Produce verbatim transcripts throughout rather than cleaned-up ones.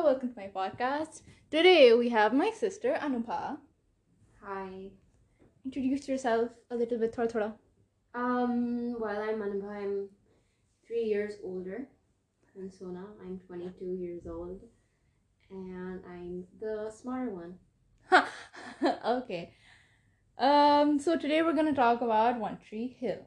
welcome to my podcast. Today we have my sister Anubha. Hi. Introduce yourself a little bit, thoda thoda. Um, well, I'm Anubha. I'm three years older than Sona. I'm twenty-two years old, and I'm the smarter one. Okay. Um. So today we're gonna talk about One Tree Hill.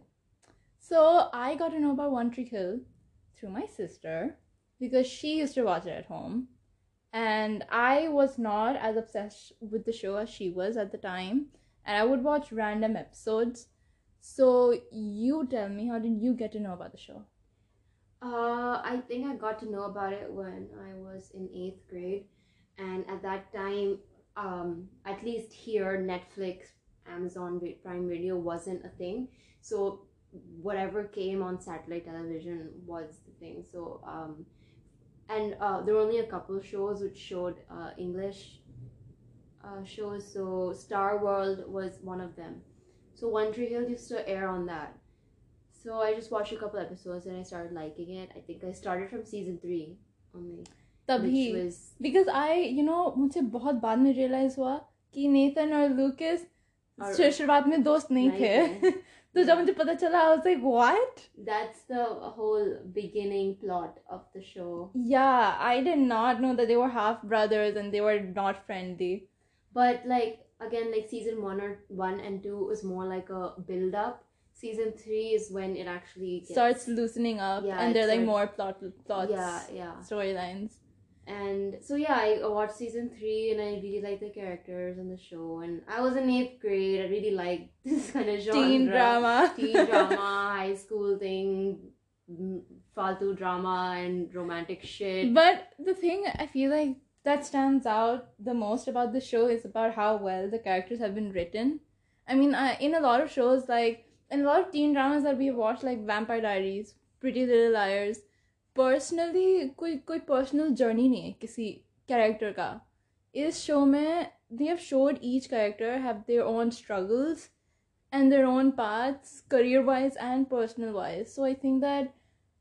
So I got to know about One Tree Hill through my sister because she used to watch it at home, and I was not as obsessed with the show as she was at the time, and I would watch random episodes. So you tell me, how did you get to know about the show? Uh, I think I got to know about it when I was in eighth grade, and at that time, um, at least here, Netflix, Amazon Prime Video wasn't a thing. So whatever came on satellite television was the thing. So um, and uh, there were only a couple of shows which showed uh, English uh, shows. So Star World was one of them. So One Tree Hill used to air on that. So I just watched a couple episodes and I started liking it. I think I started from season three only. तभी Which was because I you know मुझे बहुत बाद में realize हुआ कि Nathan और Lucas और- शु- शुरुआत में दोस्त नहीं नहीं थे थे। तो जब मुझे पता चला I was like what? that's the whole beginning plot of the show. Yeah, I did not know that they were half brothers and they were not friendly. But like again, like season one or one and two was more like a build up. Season three is when it actually gets, Starts loosening up Yeah, and it there are like starts- more plot plots, yeah, yeah. storylines. And so yeah, I watched season three and I really liked the characters and the show. And I was in eighth grade. I really liked this kind of genre. Teen drama. teen drama, high school thing, mm, faltu drama and romantic shit. But the thing I feel like that stands out the most about the show is about how well the characters have been written. I mean, uh, in a lot of shows, like in a lot of teen dramas that we watch, like Vampire Diaries, Pretty Little Liars, personally, कोई कोई personal journey नहीं है किसी character का. इस show में they have showed each character have their own struggles and their own paths, career-wise and personal-wise. So I think that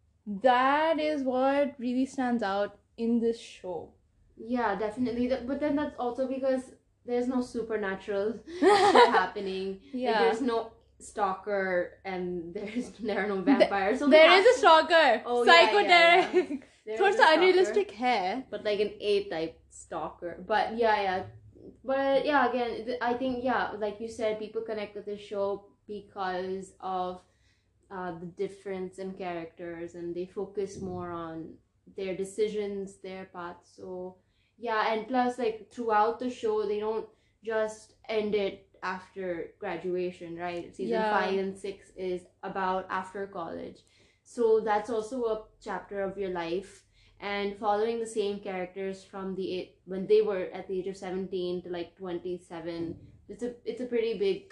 that is what really stands out in this show. Yeah, definitely. Th- But then that's also because there's no supernatural shit happening. Like, Yeah. there's no stalker and there's there are no vampires. So There they is have a stalker. Oh, yeah, Psycho yeah, yeah. Derek. There थोड़ा is a सा stalker, unrealistic है. but like an A type stalker. But yeah, yeah. But yeah, again, th- I think yeah, like you said, people connect with the show because of uh, the difference in characters, and they focus more on their decisions, their paths. So yeah, and plus like throughout the show, they don't just end it after graduation, right? Season Yeah. five and six is about after college. So that's also a chapter of your life, and following the same characters from the eight, when they were at the age of seventeen to like twenty-seven. It's a it's a pretty big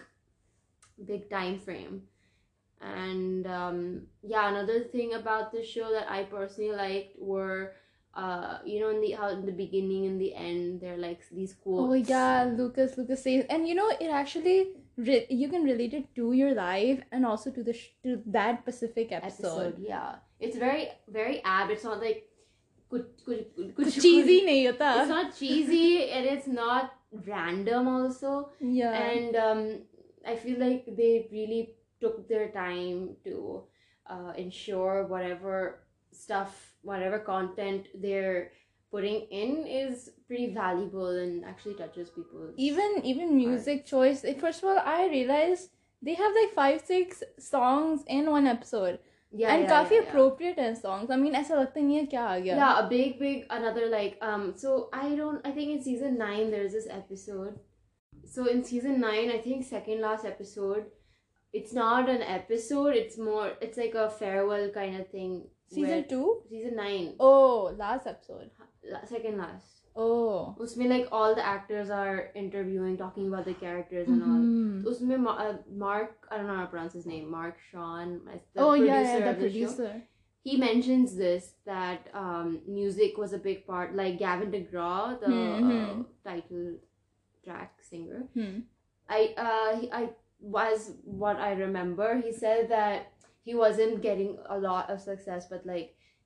big time frame. And um, yeah, another thing about the show that I personally liked were uh you know in the how in the beginning and the end they're like these quotes. Oh yeah, Lucas. Lucas says, and you know it actually re- you can relate it to your life and also to the sh- to that specific episode. episode. Yeah, it's very very apt. It's not like कुछ कुछ कुछ कुछ cheesy नहीं होता. It's not cheesy and it's not random also. Yeah. And um, I feel like they really took their time to uh, ensure whatever stuff, whatever content they're putting in is pretty valuable and actually touches people. even even music choice. eh, First of all, I realized they have like five six songs in one episode. Yeah, and yeah, काफी yeah, yeah. appropriate है songs. I mean, ऐसा लगता नहीं है क्या आ गया. Yeah, a big, big another like um. So I don't. I think in season nine there's this episode. So in season nine, I think second last episode, it's not an episode. It's more. It's like a farewell kind of thing. Season where- two? Season nine. Oh, last episode. La- second last. Oh. Usme like all the actors are interviewing, talking about the characters and all. Mhm. Usme Ma- uh, Mark, I don't know how to pronounce his name. Mark Sean, the Oh producer yeah, yeah, the of the show. producer. He mentions this that um, music was a big part. Like Gavin DeGraw, the Mhm. uh, title track singer. Hmm. I uh he, I was what I remember. He said that he wasn't getting a lot of success, but like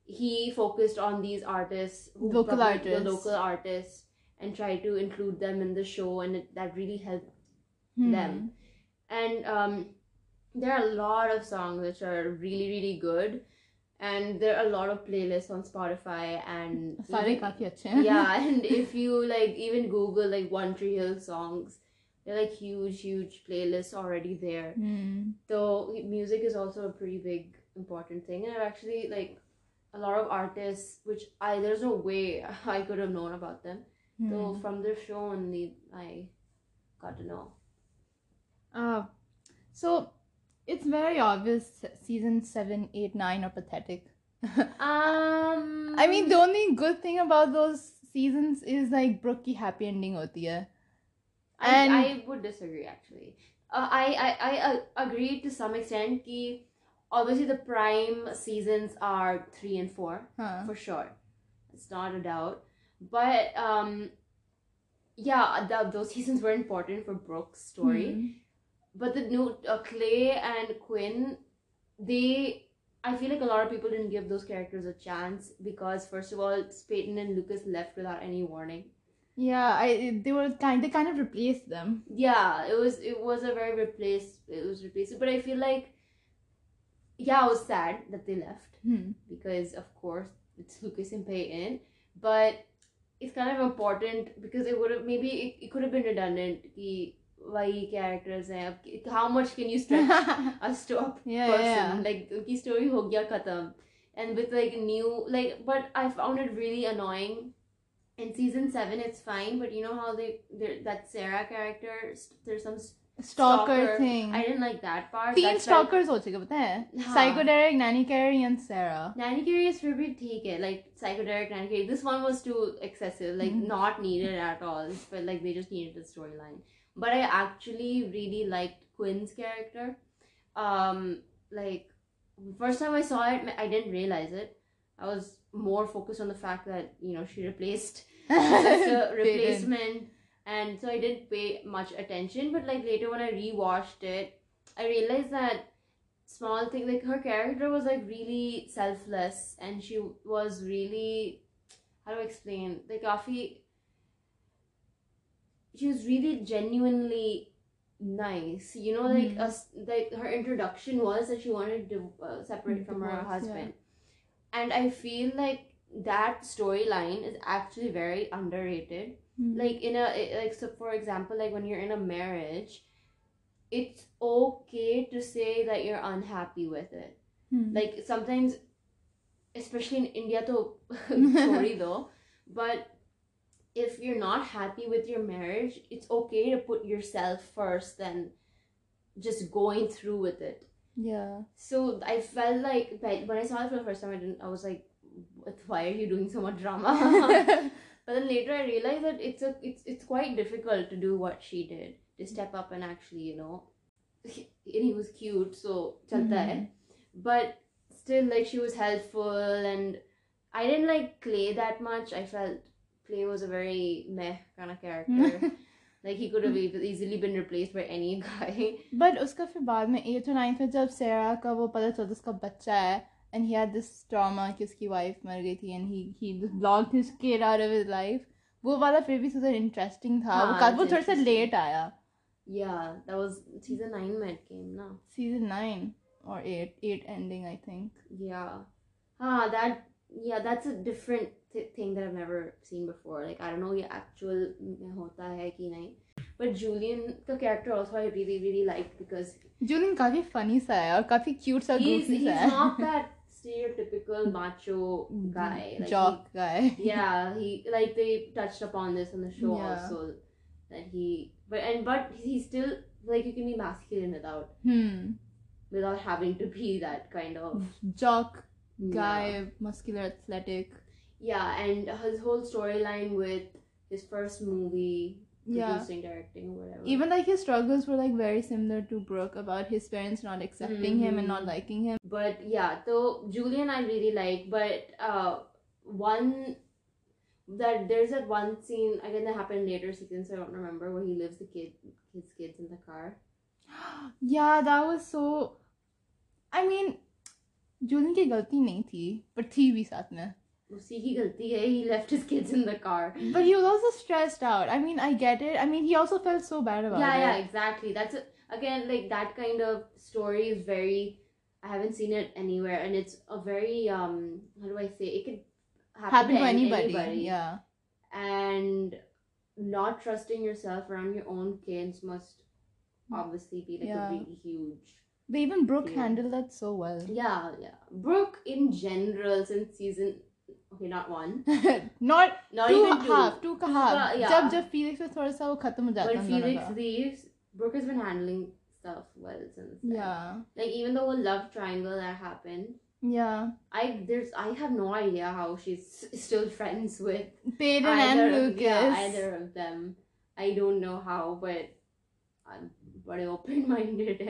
he focused on these artists, who Local probably- artists. the local artists, and tried to include them in the show, and it, that really helped Hmm. them. And um, there are a lot of songs which are really really good, and there are a lot of playlists on Spotify, and सारे even- काफी अच्छे हैं. yeah, and if you like even Google like One Tree Hill songs, they're like huge huge playlists already there. Hmm. So music is also a pretty big important thing, and I've actually like a lot of artists which I there's no way I could have known about them. So Hmm. from their show only I got to know. Uh, so it's very obvious season seven, eight, nine are pathetic. Um I mean, the only good thing about those seasons is like Brooke की happy ending होती है. I, and- I would disagree actually. Uh, I, I, I uh, agree to some extent कि obviously the prime seasons are three and four Huh. for sure. It's not a doubt. But um yeah, the, those seasons were important for Brooke's story. Hmm. But the new uh, Clay and Quinn, they I feel like a lot of people didn't give those characters a chance because first of all, Peyton and Lucas left without any warning. Yeah, I they were kind they kind of replaced them. Yeah, it was it was a very replaced it was replaced. But I feel like yeah, I was sad that they left Hmm. because of course it's Lucas and Peyton, but it's kind of important because it would have maybe it, it could have been redundant. Ki, वही characters हैं अब how much can you stretch a sto- Yeah, person yeah. like उनकी story हो गया खत्म, and with like new like but I found it really annoying in season seven. It's fine, but you know how they that Sarah character there's some Stalker, Stalker. thing. I didn't like that part. तीन That's like- stalkers हो चुके पता है. हाँ. Psychoderic, Nanny Carey and Sarah. Nanny Carey is फिर भी ठीक है, like psychedelic Nanny Carey. This one was too excessive, like Mhm. not needed at all. But like they just needed the storyline. But I actually really liked Quinn's character. Um, like first time I saw it, I didn't realize it. I was more focused on the fact that you know she replaced just a replacement, and so I didn't pay much attention. But like later when I rewatched it, I realized that small thing like her character was like really selfless, and she was really how do I explain like kafi she was really genuinely nice, you know, like Mhm. us like her introduction was that she wanted to uh, separate from her Divorce, husband, and I feel like that storyline is actually very underrated. Hmm. Like in a like so for example, like when you're in a marriage, it's okay to say that you're unhappy with it. Hmm. Like sometimes, especially in India though, sorry though, but if you're not happy with your marriage, it's okay to put yourself first than just going through with it. Yeah. So I felt like but when I saw it for the first time, I didn't I was like, "What- why are you doing so much drama?" But then later I realized that it's a it's it's quite difficult to do what she did, to step up and actually, you know, and he was cute, so chalta hai. But still, like, she was helpful, and I didn't like Clay that much. I felt Clay was a very meh kind of character. Like he could have e- easily been replaced by any guy. But उसका फिर बाद में eighth or ninth में जब Sarah का वो पता चलता उसका बच्चा है and he had this trauma कि उसकी wife मर गई थी and he he just blocked his kid out of his life, वो वाला फिर भी सुधर interesting था. वो हाँ, का- वो it's थोड़ा सा interesting. late आया. Yeah, that was season nine में it came, no? Season nine or eight, eight ending I think. Yeah. Ah, that yeah, that's a different th- thing that I've never seen before. Like I don't know ये actual में होता है कि नहीं. But Julian the character also I really really liked because Julian काफी funny सा है और काफी cute सा he's goofy he's सा है. not that stereotypical macho guy. Like Jock guy. he, yeah, he like they touched upon this in the show Yeah. also that he but and but he's still like you can be masculine without Hmm. without having to be that kind of Jock yeah. guy, muscular, athletic. Yeah, and his whole storyline with his first movie, Yeah. producing, directing, whatever. Even like his struggles were like very similar to Brooke about his parents not accepting him and not Mhm. liking him. But yeah, so Julian I really like, but uh, one that there's that one scene again that happened later seasons. So I don't remember where he leaves the kid, his kids in the car. Yeah, that was so. I mean, Julian की गलती नहीं थी, पर थी भी साथ में. उसी की गलती है, he left his kids in the car. But he was also stressed out. I mean, I get it. I mean, he also felt so bad about yeah it. yeah exactly. That's a, again, like, that kind of story is very, I haven't seen it anywhere, and it's a very um how do I say, it could happen, Happen to to any- anybody. anybody. Yeah. And not trusting yourself around your own kids must obviously be like Yeah. a really huge. But even Brooke Yeah. handled that so well. Yeah, yeah. Brooke in general since season, okay, not one, Not not two even two. half, two का Two half. का- yeah. जब जब Felix में थोड़ा सा वो खत्म हो जाता When है उन दोनों Felix का. leaves, Brooke has been handling stuff well since then. Yeah. Like, even the whole love triangle that happened, Yeah. I there's I have no idea how she's s- still friends with Peyton either, and Lucas. yeah, either of them. I don't know how, but I'm very open-minded.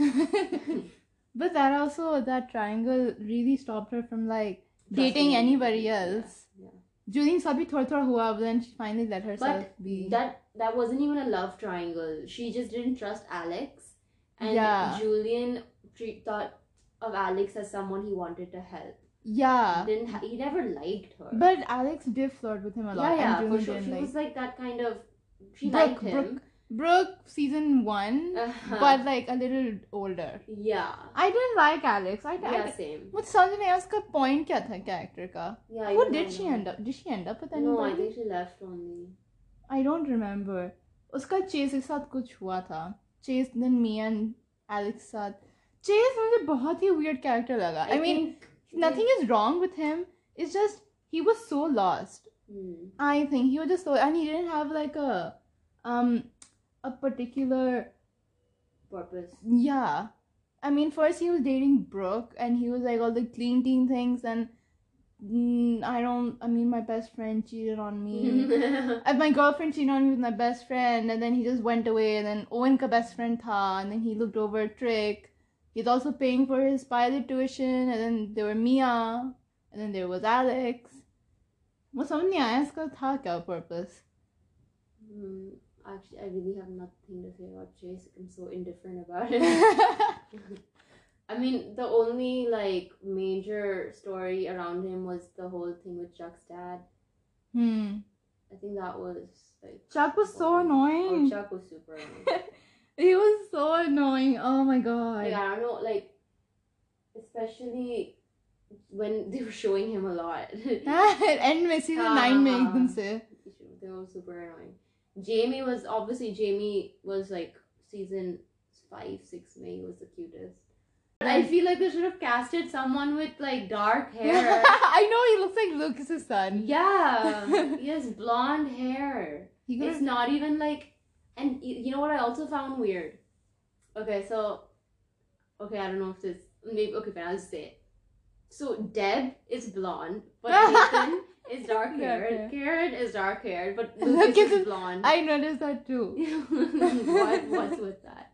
But that also, that triangle really stopped her from like Trusting dating anybody anybody, else. Yeah, yeah. Julian का भी थोड़ा थोड़ा हुआ, but then she finally let herself But be. that that wasn't even a love triangle. She just didn't trust Alex, and Yeah. Julian treat, thought of Alex as someone he wanted to help. Yeah. Didn't ha- he never liked her? But Alex did flirt with him a lot. yeah, yeah, and for Julian sure. didn't She like. was like that kind of. She Brooke, liked him. Brooke, Brooke season one, Uh-huh. but like a little older. Yeah. I didn't like Alex. I, I Yeah, same. मुझे समझ नहीं आया उसका point क्या था character का. Yeah. I Who don't did know. she end up? Did she end up with No, I anybody? think she left only. I don't remember. उसका Chase के साथ कुछ हुआ था. Chase then me and Alex साथ. Chase मुझे बहुत ही weird character लगा. I, I mean, think nothing is wrong with him. It's just he was so lost. Hmm. I think he was just so, and he didn't have like a um a particular Purpose. yeah. I mean, first he was dating Brooke, and he was like all the clean teen things, and mm, I don't. I mean, my best friend cheated on me. And my girlfriend cheated on me with my best friend, and then he just went away. And then Owen ka best friend tha, and then he looked over a trick. He's also paying for his pilot tuition, and then there were Mia, and then there was Alex. वो समझ नहीं आया इसका था क्या purpose. Hmm. Actually, I really have nothing to say about Chase. I'm so indifferent about it. I mean, the only like major story around him was the whole thing with Chuck's dad. Hmm. I think that was like Chuck was so boring. annoying. Oh, Chuck was super annoying. He was so annoying. Oh my god. Like, I don't know, like, especially when they were showing him a lot. End में season nine में एकदम से. They were super annoying. Jamie was obviously Jamie was like season five, six. May he was the cutest. But I feel like they should have casted someone with like dark hair. I know he looks like Lucas's son. Yeah, he has blonde hair. He It's could've- not even like, and y- you know what I also found weird. Okay, so okay, I don't know if this maybe okay, fine, I'll just say it. So Deb is blonde, but Nathan is dark haired. Okay. Karen is dark haired, but Lucas Lucas is is- blonde. I noticed that too. what what's with that?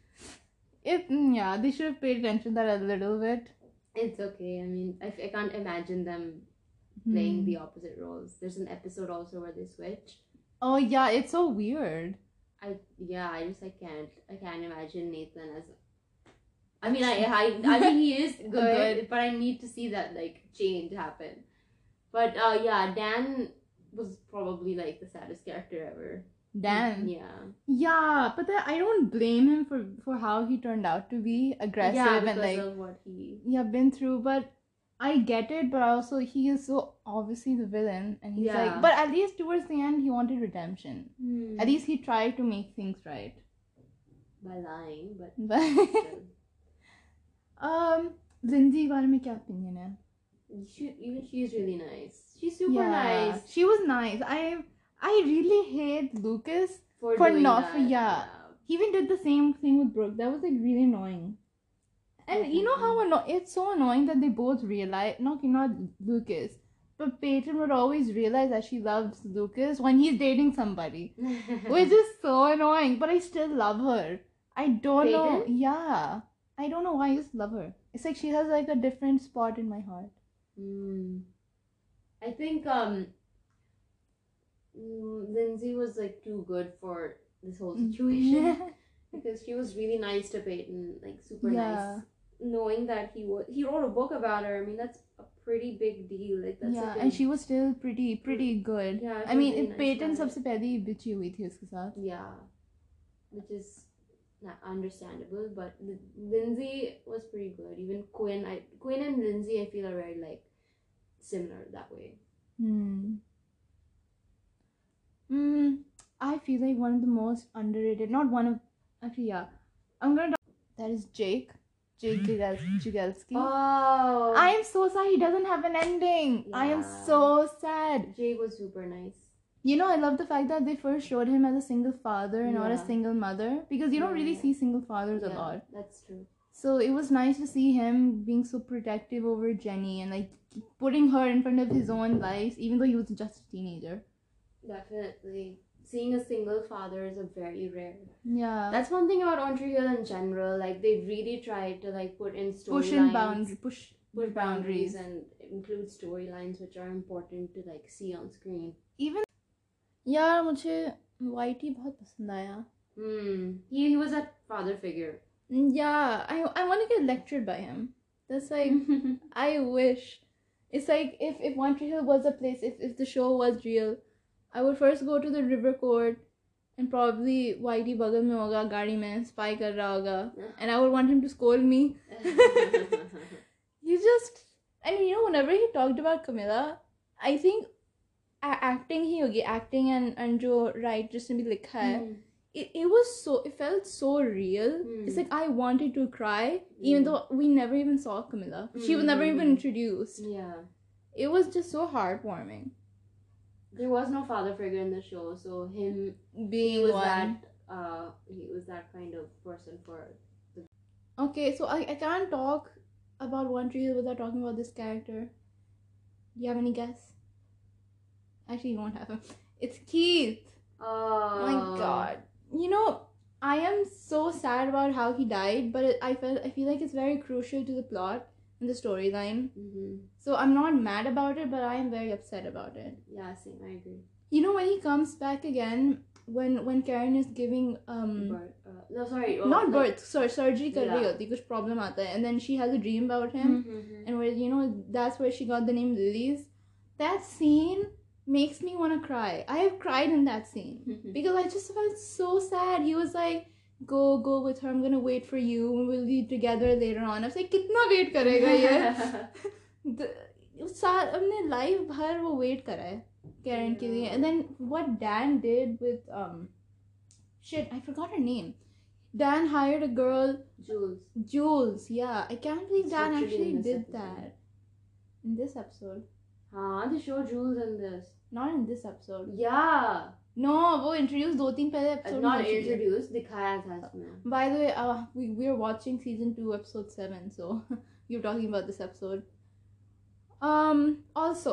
It mm, yeah, they should have paid attention to that a little bit. It's okay. I mean, I, I can't imagine them playing Hmm. the opposite roles. There's an episode also where they switch. Oh yeah, it's so weird. I yeah, I just I can't I can't imagine Nathan as. I mean, I I, I mean he is good, Good. but I need to see that like change happen. But uh yeah, Dan was probably like the saddest character ever. Dan. Yeah. Yeah, but then I don't blame him for for how he turned out to be aggressive yeah, and because like of what he. yeah been through. But I get it, but also he is so obviously the villain, and he's Yeah. like. But at least towards the end, he wanted redemption. Hmm. At least he tried to make things right. by lying, but But still. um, Lindsay के बारे में क्या opinion है? She, even she's really nice. She's super yeah, nice. she was nice. I I really hate Lucas. For, For doing not- that. yeah. He even did the same thing with Brooke. That was like really annoying. And you know how anno- it's so annoying that they both realize, not not Lucas, but Peyton would always realize that she loves Lucas when he's dating somebody, which is so annoying. But I still love her. I don't know. Peyton? Yeah, I don't know why I just love her. It's like she has like a different spot in my heart. Mm. I think um mm, Lindsay was like too good for this whole situation because she was really nice to Peyton, like super Yeah. nice. knowing that he was he wrote a book about her. I mean, that's a pretty big deal. Like that's yeah, like and a, she was still pretty pretty good. yeah. I mean, really it nice Peyton guy. सबसे पहले ही bitchy हुई थी उसके साथ. Yeah, which is not understandable. But L- Lindsay was pretty good. Even Quinn, I Quinn and Lindsay, I feel are very like similar that way. Hmm. Mm, I feel like one of the most underrated, not one of, actually, yeah. I'm gonna talk, that is Jake. Jake Jigel- Jigelski. Oh, I am so sad he doesn't have an ending. I am Yeah. so sad. Jake was super nice. You know, I love the fact that they first showed him as a single father and not a Yeah. single mother, because you don't really Yeah. see single fathers a Yeah, lot. that's true. So it was nice to see him being so protective over Jenny and like putting her in front of his own life, even though he was just a teenager. Definitely. Seeing a single father is a very rare. Yeah. That's one thing about One Tree Hill in general. Like they really tried to like put in push in storylines, boundary, push push boundaries, boundaries. and include storylines which are important to like see on screen. Even यार मुझे वाइटी बहुत पसंद आया. Hmm. He, he was that father figure. Yeah, I I want to get lectured by him. That's like I wish. It's like if if One Tree Hill was a place, if if the show was real, I would first go to the river court and probably Whitey बगल में होगा गाड़ी में spy कर रहा होगा, and I would want him to scold me. You just, and you know, whenever he talked about Camilla, I think a- acting ही होगी, acting and and जो right just भी लिखा है. Hmm. It, it was so, it felt so real. Hmm. It's like I wanted to cry, even Hmm. though we never even saw Camilla. She was never even Hmm. introduced. Yeah. It was just so heartwarming. There was no father figure in the show, so him Being he was one. that uh he was that kind of person for Okay, so I, I can't talk about One Tree Hill without talking about this character. Do you have any guess? Actually, you won't have him. It's Keith. Oh My God. You know, I am so sad about how he died, but it, I felt I feel like it's very crucial to the plot and the storyline. Mm-hmm. So I'm not mad about it, but I am very upset about it. Yeah, same. I agree. You know, when he comes back again, when when Karen is giving um But uh, no, sorry. Oh, not like- birth, sorry, surgery कर रही Yeah. होती, कुछ problem आता है, and then she has a dream about him, Mhm. and where you know that's where she got the name Lilies. That scene makes me want to cry. I have cried in that scene Mhm. because I just felt so sad. He was like, "Go, go with her. I'm gonna wait for you. We'll be together later on." I was like, "कितना wait करेगा ये?" The- सा- अपने life भर वो wait करा है Karen के लिए. Yeah. And then what Dan did with um, shit, I forgot her name. Dan hired a girl, Jules. Jules. Yeah, I can't believe It's Dan literally actually in this did episode. that in this episode. Huh? They show Jules in this. Not in this episode. Yeah. No, वो introduce दो तीन पहले Uh, episode not में हो चुकी है. introduced. दिखाया था इसमें. By the way, uh, we we're watching season two, episode seven, so you're talking about this episode. Um. Also,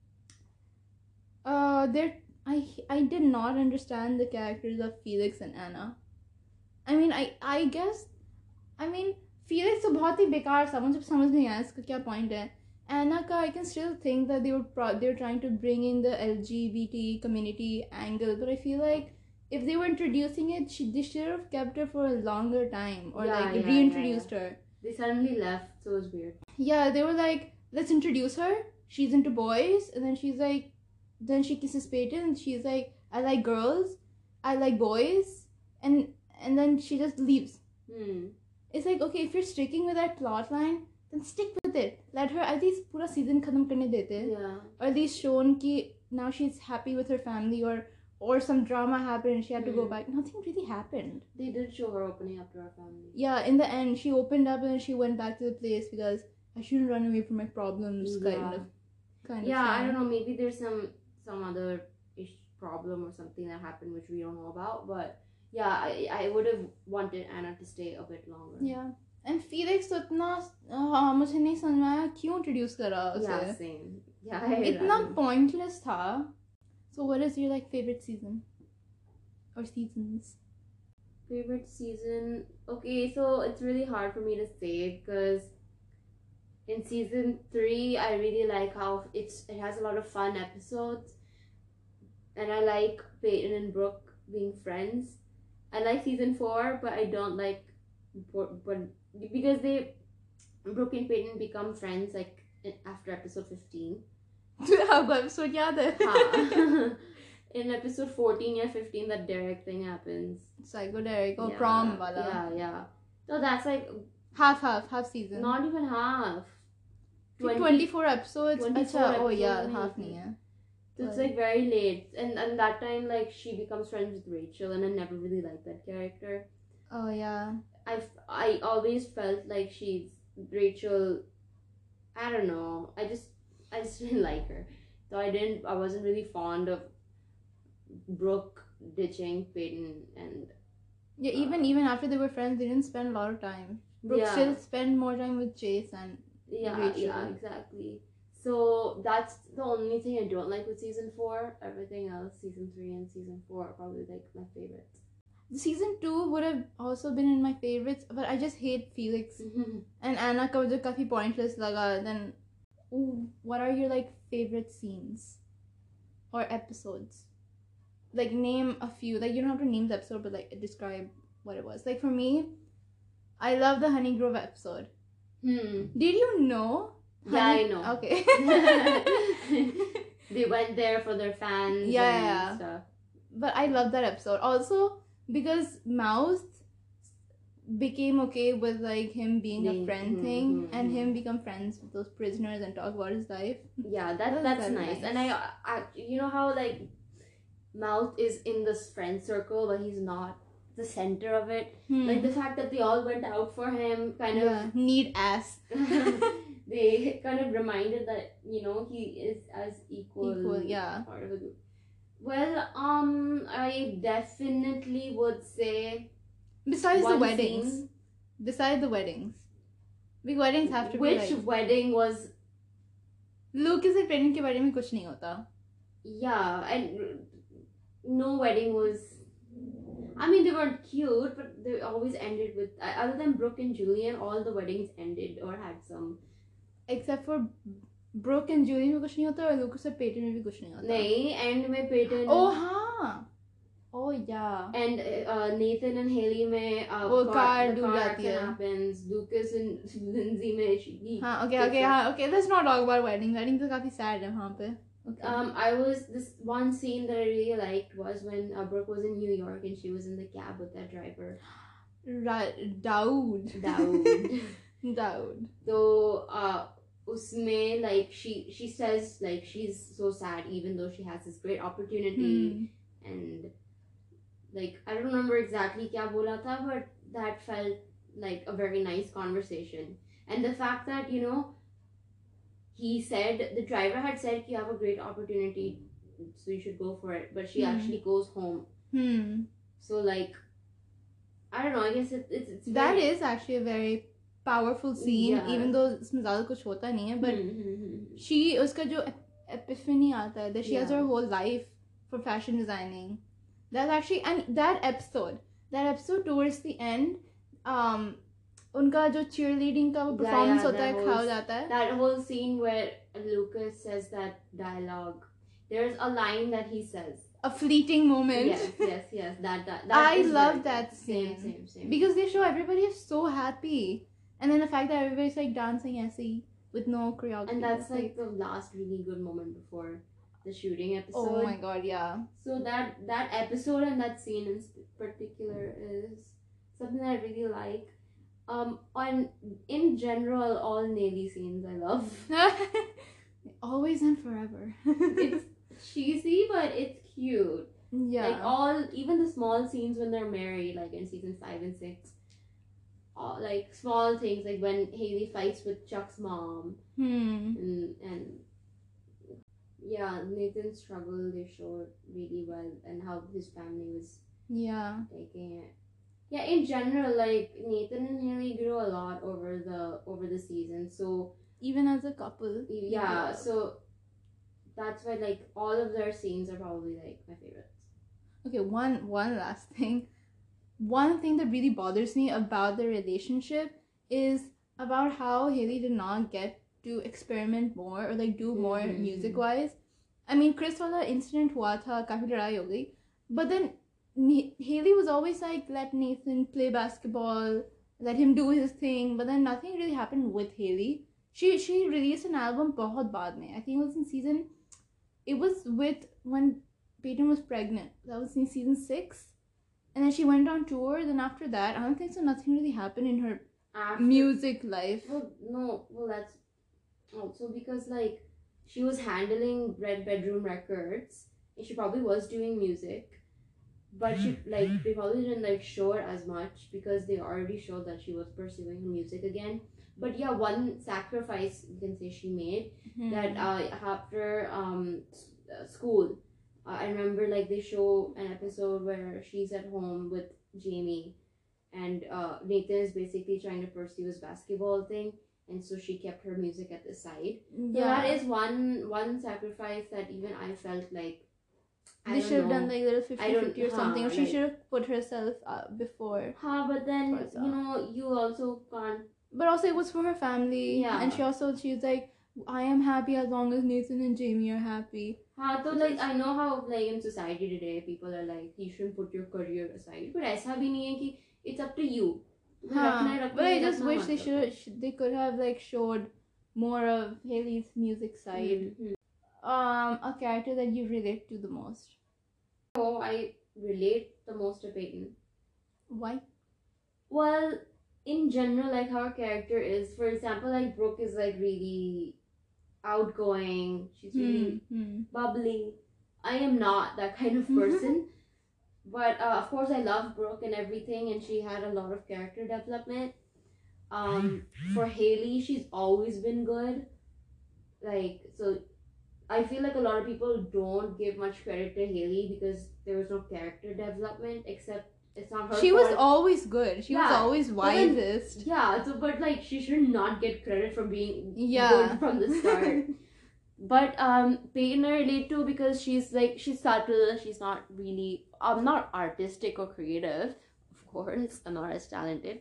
uh, there I I did not understand the characters of Felix and Anna. I mean, I I guess, I mean, Felix तो बहुत ही बेकार था, मुझे समझ नहीं आया इसका क्या point है. Anna का I can still think that they were pro- they're trying to bring in the L G B T community angle, but I feel like if they were introducing it, she, they should have kept her for a longer time or Yeah, like yeah, reintroduced yeah, her. They suddenly left, so it was weird. Yeah, they were like, let's introduce her. She's into boys, and then she's like, then she kisses Peyton, and she's like, I like girls, I like boys, and and then she just leaves. Hmm. It's like, okay, if you're sticking with that plot line, then stick with it. Let her at least पूरा season खत्म करने देते. Yeah. Or at least shown कि now she's happy with her family, or or some drama happened and she had to go Hmm. back. Nothing really happened. They did show her opening up to her family. Yeah, in the end, she opened up and then she went back to the place because I shouldn't run away from my problems, kind Yeah. of. Kind Yeah, of I thing. don't know. Maybe there's some some other ish problem or something that happened which we don't know about. But yeah, I I would have wanted Anna to stay a bit longer. Yeah. And Felix तो इतना हाँ मुझे नहीं समझ में आया क्यों introduce करा उसे. Yeah, same. Yeah, I hate इतना that. pointless था. So what is your like favorite season or seasons? Favorite season? Okay, so it's really hard for me to say because in season three, I really like how it's it has a lot of fun episodes, and I like Peyton and Brooke being friends. I like season four, but I don't like, but because they Brooke and Peyton become friends like in- after episode fifteen. आपको episode याद है? हाँ. In episode fourteen or fifteen, that Derek thing happens. Psycho Derek or Yeah, prom wala. Yeah, yeah. So that's like Half, half, half season. not even half. twenty, twenty-four episodes. twenty-four Acha, oh episodes yeah, नहीं half थी. नहीं है. So it's like very late, and and that time like she becomes friends with Rachel, and I never really liked that character. Oh yeah. I I always felt like she's Rachel. I don't know. I just I just didn't like her, so I didn't. I wasn't really fond of Brooke ditching Peyton, and Yeah, even even after they were friends, they didn't spend a lot of time. Brooke Yeah. still spent more time with Chase and yeah, Rachel. yeah, exactly. So that's the only thing I don't like with season four. Everything else, season three and season four, are probably like my favorites. season two would have also been in my favorites, but I just hate Felix and Anna का जो काफी pointless लगा. Then, ooh, what are your like favorite scenes or episodes? Like name a few. Like you don't have to name the episode, but like describe what it was. Like for me, I love the Honey Grove episode. Hmm. Did you know? Yeah, Honey- I know. Okay. They went there for their fans Yeah, and yeah. stuff. But I love that episode also because Mouse became okay with like him being Being- a friend mhm, thing mhm, and mhm. him become friends with those prisoners and talk about his life. Yeah, that That was that's very nice. nice. And I, I, you know how like Mouth is in this friend circle, but he's not the center of it. Hmm. Like the fact that they all went out for him, kind yeah. Need ass. of, they kind of reminded that you know he is as equal, Equal, yeah. part of a group. Well, um, I definitely would say Besides the one weddings. scene- Besides the weddings. Big weddings have to which be like wedding was Lucas and Penny के बारे में कुछ नहीं होता. yeah, and no wedding was. I mean, they weren't cute, but they always ended with. uh, Other than Brooke and Julian, all the weddings ended or had some. Except for Brooke and Julie में कुछ नहीं होता और Lucas और Peyton में भी कुछ नहीं होता. नहीं, end में Peyton. Oh हाँ. Oh yeah. And uh, Nathan and Haley में uh, वो car, car the डूब car जाती accident है. happens. Lucas and Lindsay में she. he- हाँ okay okay हाँ okay let's not talk about wedding. Wedding तो काफी sad है वहाँ पे. Okay. Um, I was this one scene that I really liked was when uh, Brooke was in New York and she was in the cab with that driver, Ra- Daoud. Daoud. Daoud. So, uh, usme like she she says like she's so sad even though she has this great opportunity Hmm. and like I don't remember exactly kya bola tha, but that felt like a very nice conversation. And the fact that you know he said the driver had said you have a great opportunity so you should go for it, but she Hmm. actually goes home. Hmm. So like I don't know, I guess it, it's, it's That very- is actually a very powerful scene, Yeah. even though इसमें ज़्यादा कुछ होता नहीं है, but Hmm, hmm, hmm, hmm. she उसका जो ep- epiphany आता है, that she has Yeah. her whole life for fashion designing. That's actually and that episode, that episode towards the end, um, उनका जो cheerleading का वो Yeah, performance yeah, होता है that खा हो whole- जाता है. That whole scene where Lucas says that dialogue, there's a line that he says. A fleeting moment. Yes, yes, yes. That that. that I is love very that good. Same, scene. same, same. Because they show everybody is so happy, and then the fact that everybody's like dancing essay with no choreography. And that's It's like the last really good moment before the shooting episode. oh my god, yeah. So that that episode and that scene in particular is something that I really like. Um, on in general, all Nelly scenes I love. Always and forever. It's cheesy, but it's cute. yeah. Like all, even the small scenes when they're married, like in season five and six. All, like small things, like when Haley fights with Chuck's mom, hmm. and and yeah, Nathan's struggle they showed really well, and how his family was Yeah. taking it. Yeah, in general, like Nathan and Haley grew a lot over the over the season. So Even as a couple. yeah, so that's why like all of their scenes are probably like my favorites. Okay, one one last thing. One thing that really bothers me about the relationship is about how Haley did not get to experiment more or like do more Mhm. music wise. I mean, Chris wala incident hua tha, काफी लड़ाई हो गई. But then Ne- Haley was always like, let Nathan play basketball, let him do his thing, but then nothing really happened with Haley. She she released an album बहुत बाद में. I think it was in season. It was with when Peyton was pregnant. That was in season six, and then she went on tour. Then after that, I don't think so. Nothing really happened in her after, music life. Well, no. Well, that's also because like she was handling Red Bedroom Records, and she probably was doing music, but she like they probably didn't like show her as much because they already showed that she was pursuing her music again. But yeah, one sacrifice you can say she made mm-hmm. that uh, after um school, uh, I remember like they show an episode where she's at home with Jamie, and uh, Nathan is basically trying to pursue his basketball thing, and so she kept her music at the side. Yeah. So that is one one sacrifice that even I felt like I they should have done like a little fifty fifty or something, or she like, should have put herself uh, before. Huh, but then you know you also can't. But also it was for her family. Yeah. And she also, she was like, I am happy as long as Nathan and Jamie are happy. हाँ तो like I know how like in society today people are like you shouldn't put your career aside, but ऐसा भी नहीं है कि it's up to you. हाँ, but I just wish they should they could have like showed more of Haley's music side. Mm-hmm. Um, a character that you relate to the most. Oh, I relate the most to Peyton. Why? Well, in general, like how her character is, for example, like Brooke is like really outgoing, she's really mm-hmm. bubbly. I am not that kind of person. But uh, of course I love Brooke and everything, and she had a lot of character development. Um, for Haley, she's always been good. Like, so I feel like a lot of people don't give much credit to Haley because there was no character development, except it's not her She fault. was always good. She yeah. was always wisest. Then, yeah, so but like she should not get credit for being yeah. good from the start. But um, Peyton I relate to because she's like she's subtle. She's not really um not artistic or creative. Of course, I'm not as talented.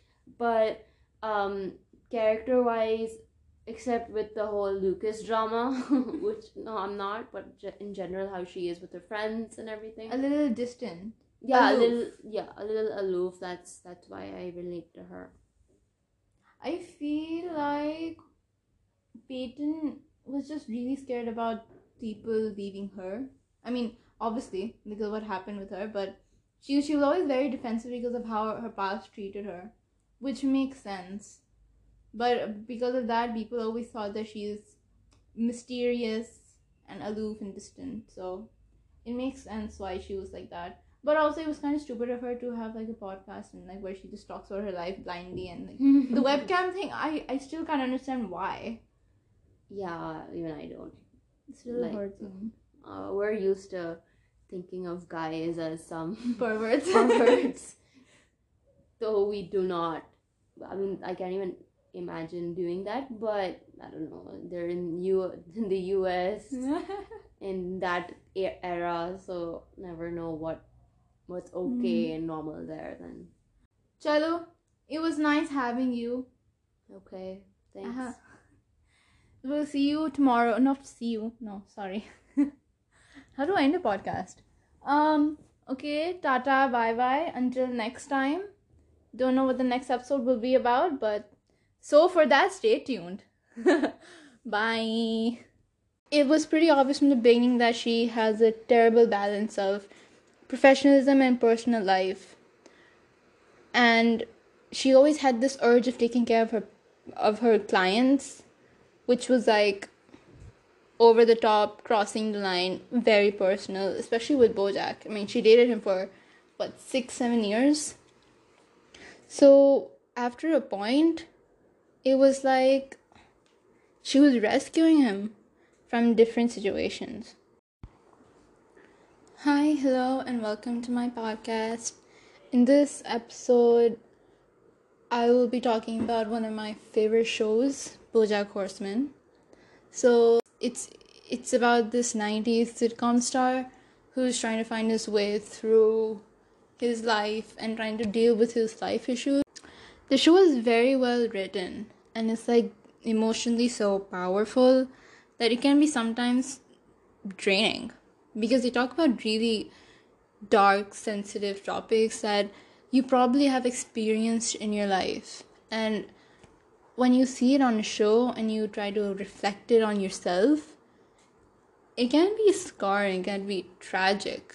But um, character wise, except with the whole Lucas drama, which no, I'm not. But in general, how she is with her friends and everything, a little distant. Yeah, aloof. a little yeah, a little aloof. That's that's why I relate to her. I feel like Peyton was just really scared about people leaving her. I mean, obviously because of what happened with her, but she she was always very defensive because of how her past treated her, which makes sense. But because of that, people always thought that she's mysterious and aloof and distant. So it makes sense why she was like that. But also it was kind of stupid of her to have like a podcast and like where she just talks about her life blindly, and like the webcam thing. I I still can't understand why. Yeah, even I don't. It's really like, hurting. Uh, we're used to thinking of guys as some perverts. perverts. Though we do not. I mean, I can't even imagine doing that. But I don't know. They're in U in the U S in that era, so never know what what's okay mm. and normal there. Then. Chalo, it was nice having you. Okay, thanks. Uh-huh. We'll see you tomorrow. Not see you. No, sorry. How do I end a podcast? Um, okay, tata, bye bye. Until next time. Don't know what the next episode will be about, but so for that, stay tuned. Bye. It was pretty obvious from the beginning that she has a terrible balance of professionalism and personal life. And she always had this urge of taking care of her of her clients, which was like over the top, crossing the line, very personal, especially with Bojack. I mean, she dated him for, what, six, seven years? So, after a point, it was like she was rescuing him from different situations. Hi, hello, and welcome to my podcast. In this episode, I will be talking about one of my favorite shows, BoJack Horseman. So it's it's about this nineties sitcom star who's trying to find his way through his life and trying to deal with his life issues. The show is very well written, and it's like emotionally so powerful that it can be sometimes draining, because they talk about really dark, sensitive topics that you probably have experienced in your life. And when you see it on a show and you try to reflect it on yourself, it can be scarring, it can be tragic.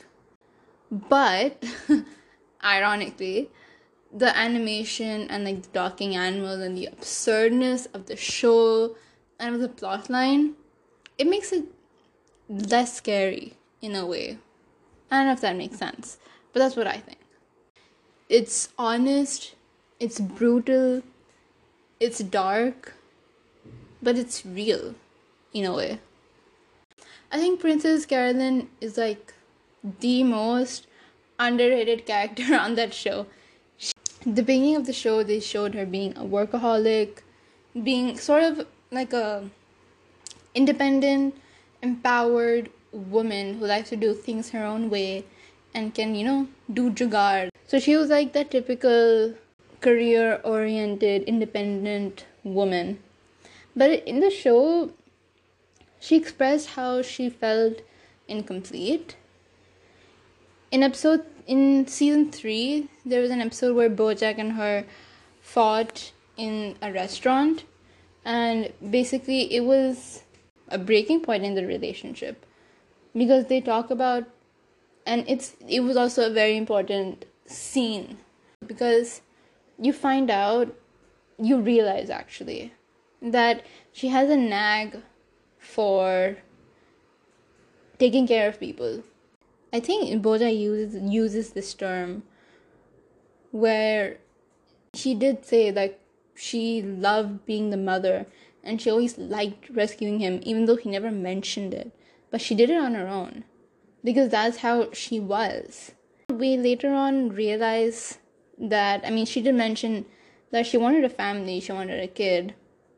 But ironically, the animation and like the talking animals and the absurdness of the show and of the plot line, it makes it less scary in a way. I don't know if that makes sense, but that's what I think. It's honest, it's brutal, it's dark, but it's real in a way. I think Princess Carolyn is like the most underrated character on that show. The beginning of the show, they showed her being a workaholic, being sort of like a independent, empowered woman who likes to do things her own way and can, you know, do jugaad. So she was like that typical career-oriented, independent woman. But in the show, she expressed how she felt incomplete. In episode, in season three, there was an episode where Bojack and her fought in a restaurant, and basically it was a breaking point in the relationship because they talk about, and it's it was also a very important scene because you find out, you realize actually that she has a nag for taking care of people. I think Bojack uses uses this term where she did say like she loved being the mother and she always liked rescuing him even though he never mentioned it. But she did it on her own because that's how she was. We later on realize that, I mean, she did mention that she wanted a family, she wanted a kid.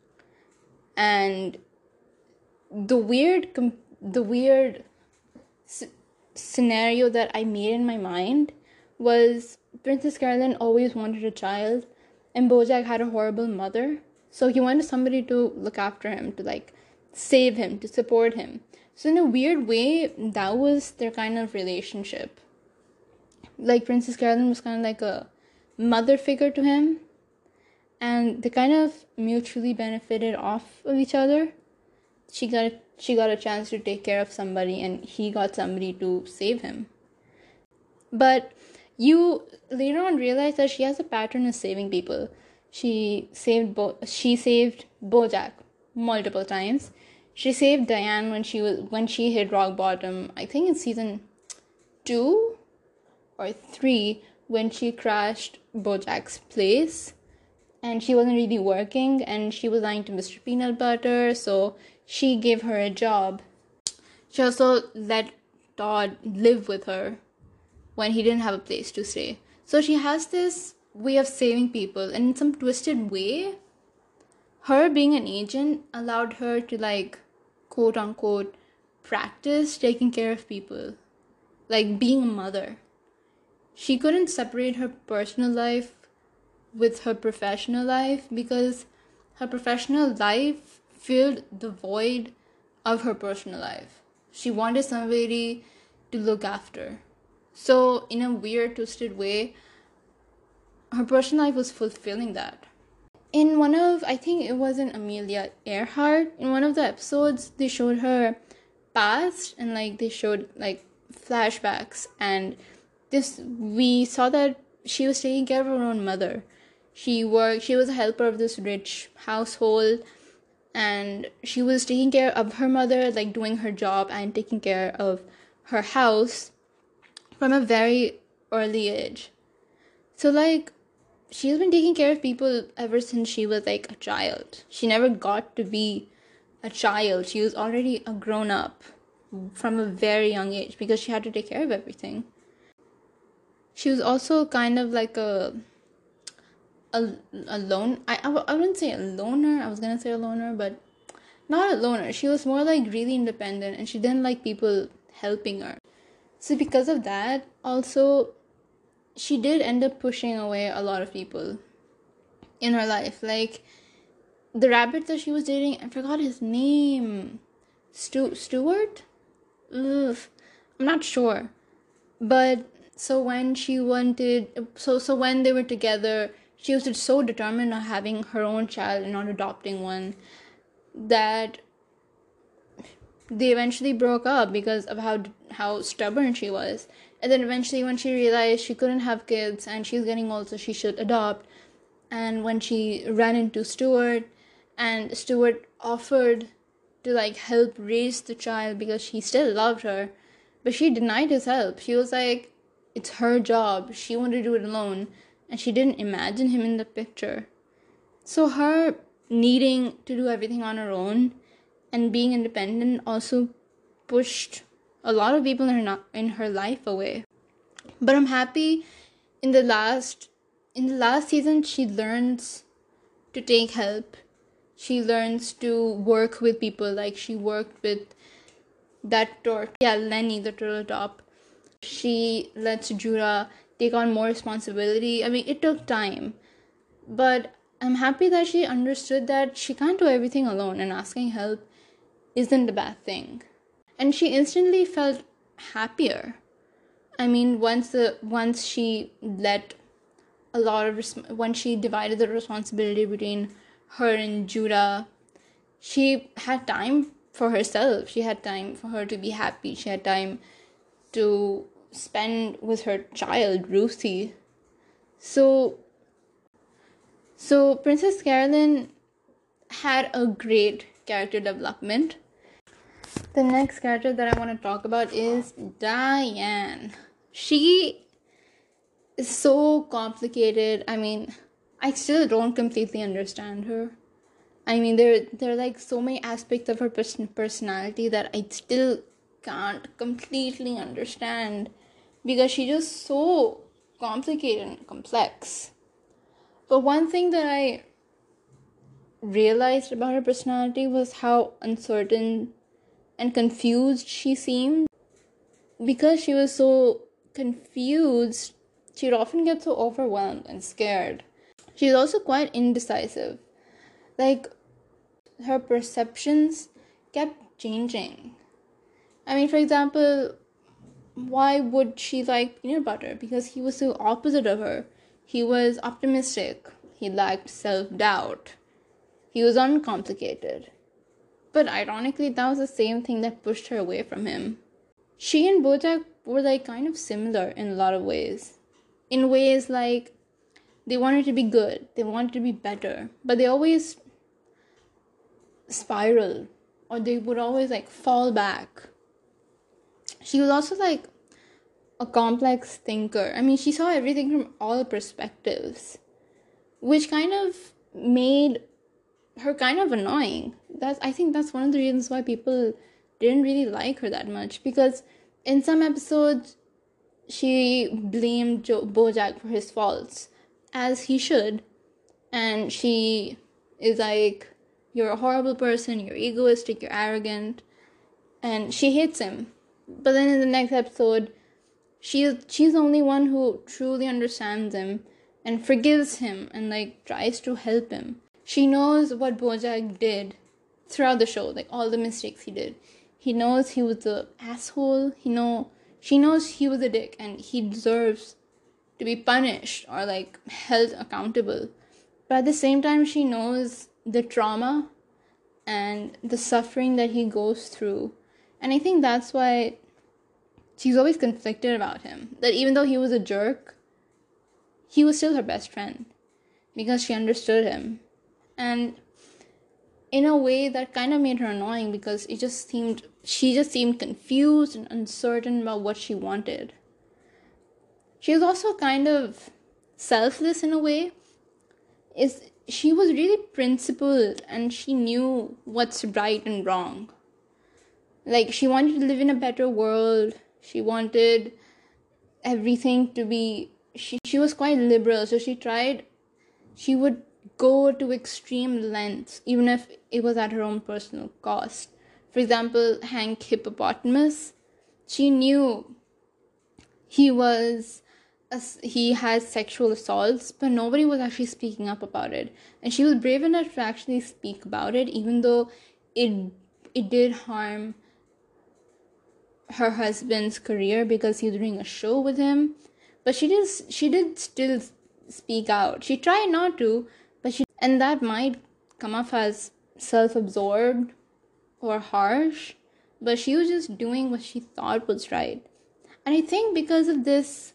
And the weird, the weird s- scenario that I made in my mind was Princess Carolyn always wanted a child, and Bojack had a horrible mother, so he wanted somebody to look after him, to like save him, to support him. So in a weird way, that was their kind of relationship. Like Princess Carolyn was kind of like a mother figure to him, and they kind of mutually benefited off of each other. She got a, she got a chance to take care of somebody, and he got somebody to save him. But you later on realize that she has a pattern of saving people. She saved Bo- she saved Bojack multiple times. She saved Diane when she was when she hit rock bottom. I think in season two or three, when she crashed Bojack's place and she wasn't really working and she was lying to Mister Peanut Butter, so she gave her a job. She also let Todd live with her when he didn't have a place to stay. So she has this way of saving people, and in some twisted way, her being an agent allowed her to like, quote unquote, practice taking care of people, like being a mother. She couldn't separate her personal life with her professional life because her professional life filled the void of her personal life. She wanted somebody to look after. So in a weird, twisted way, her personal life was fulfilling that. In one of, I think it was in Amelia Earhart, in one of the episodes, they showed her past and like they showed like flashbacks, and this we saw that she was taking care of her own mother. She worked, she was a helper of this rich household, and she was taking care of her mother, like doing her job and taking care of her house from a very early age. So like, she has been taking care of people ever since she was like a child. She never got to be a child. She was already a grown-up from a very young age because she had to take care of everything. She was also kind of like a a, a lone, I, I, I wouldn't say a loner, I was gonna say a loner, but not a loner. She was more like really independent, and she didn't like people helping her. So because of that, also, she did end up pushing away a lot of people in her life. Like, the rabbit that she was dating, I forgot his name. Stu- Stuart? Ugh, I'm not sure. But So when she wanted, so so when they were together, she was so determined on having her own child and not adopting one that they eventually broke up because of how how stubborn she was. And then eventually, when she realized she couldn't have kids and she's getting old, so she should adopt. And when she ran into Stuart, and Stuart offered to like help raise the child because he still loved her, but she denied his help. She was like, it's her job. She wanted to do it alone, and she didn't imagine him in the picture. So her needing to do everything on her own and being independent also pushed a lot of people in her in her life away. But I'm happy in the last in the last season she learns to take help. She learns to work with people. Like she worked with that turtle, yeah, Lenny, the turtle top. She lets Jura take on more responsibility. I mean, it took time, but I'm happy that she understood that she can't do everything alone, and asking help isn't a bad thing. And she instantly felt happier. I mean, once the once she let a lot of res- when she divided the responsibility between her and Judah, she had time for herself. She had time for her to be happy. She had time to spend with her child, Ruthie. So, so Princess Carolyn had a great character development. The next character that I want to talk about is Diane. She is so complicated. I mean, I still don't completely understand her. I mean, there, there are like so many aspects of her pers- personality that I still can't completely understand because she's just so complicated and complex. But one thing that I realized about her personality was how uncertain and confused she seemed. Because she was so confused, she would often get so overwhelmed and scared. She's also quite indecisive. Like, her perceptions kept changing. I mean, for example, why would she like peanut butter? Because he was so opposite of her. He was optimistic. He lacked self-doubt. He was uncomplicated. But ironically, that was the same thing that pushed her away from him. She and Bojack were like kind of similar in a lot of ways. In ways like they wanted to be good, they wanted to be better, but they always spiral, or they would always like fall back. She was also like a complex thinker. I mean, she saw everything from all perspectives, which kind of made her kind of annoying. That's I think that's one of the reasons why people didn't really like her that much, because in some episodes she blamed jo- Bojack for his faults, as he should, and she is like, you're a horrible person, you're egoistic, you're arrogant, and she hates him. But then in the next episode, she she's the only one who truly understands him and forgives him and like tries to help him. She knows what Bojack did throughout the show, like all the mistakes he did. He knows he was an asshole. He know she knows he was a dick and he deserves to be punished or like held accountable. But at the same time, she knows the trauma and the suffering that he goes through. And I think that's why she's always conflicted about him. That even though he was a jerk, he was still her best friend because she understood him. And in a way that kind of made her annoying, because it just seemed she just seemed confused and uncertain about what she wanted. She was also kind of selfless in a way. Is she was really principled and she knew what's right and wrong. Like, she wanted to live in a better world. She wanted everything to be she she was quite liberal, so she tried she would go to extreme lengths, even if it was at her own personal cost. For example, Hank Hippopotamus, she knew he was a, he had sexual assaults, but nobody was actually speaking up about it, and she was brave enough to actually speak about it, even though it it did harm her husband's career because he was doing a show with him. but she just she did still speak out. She tried not to, but she and that might come off as self-absorbed or harsh, but she was just doing what she thought was right. And I think because of this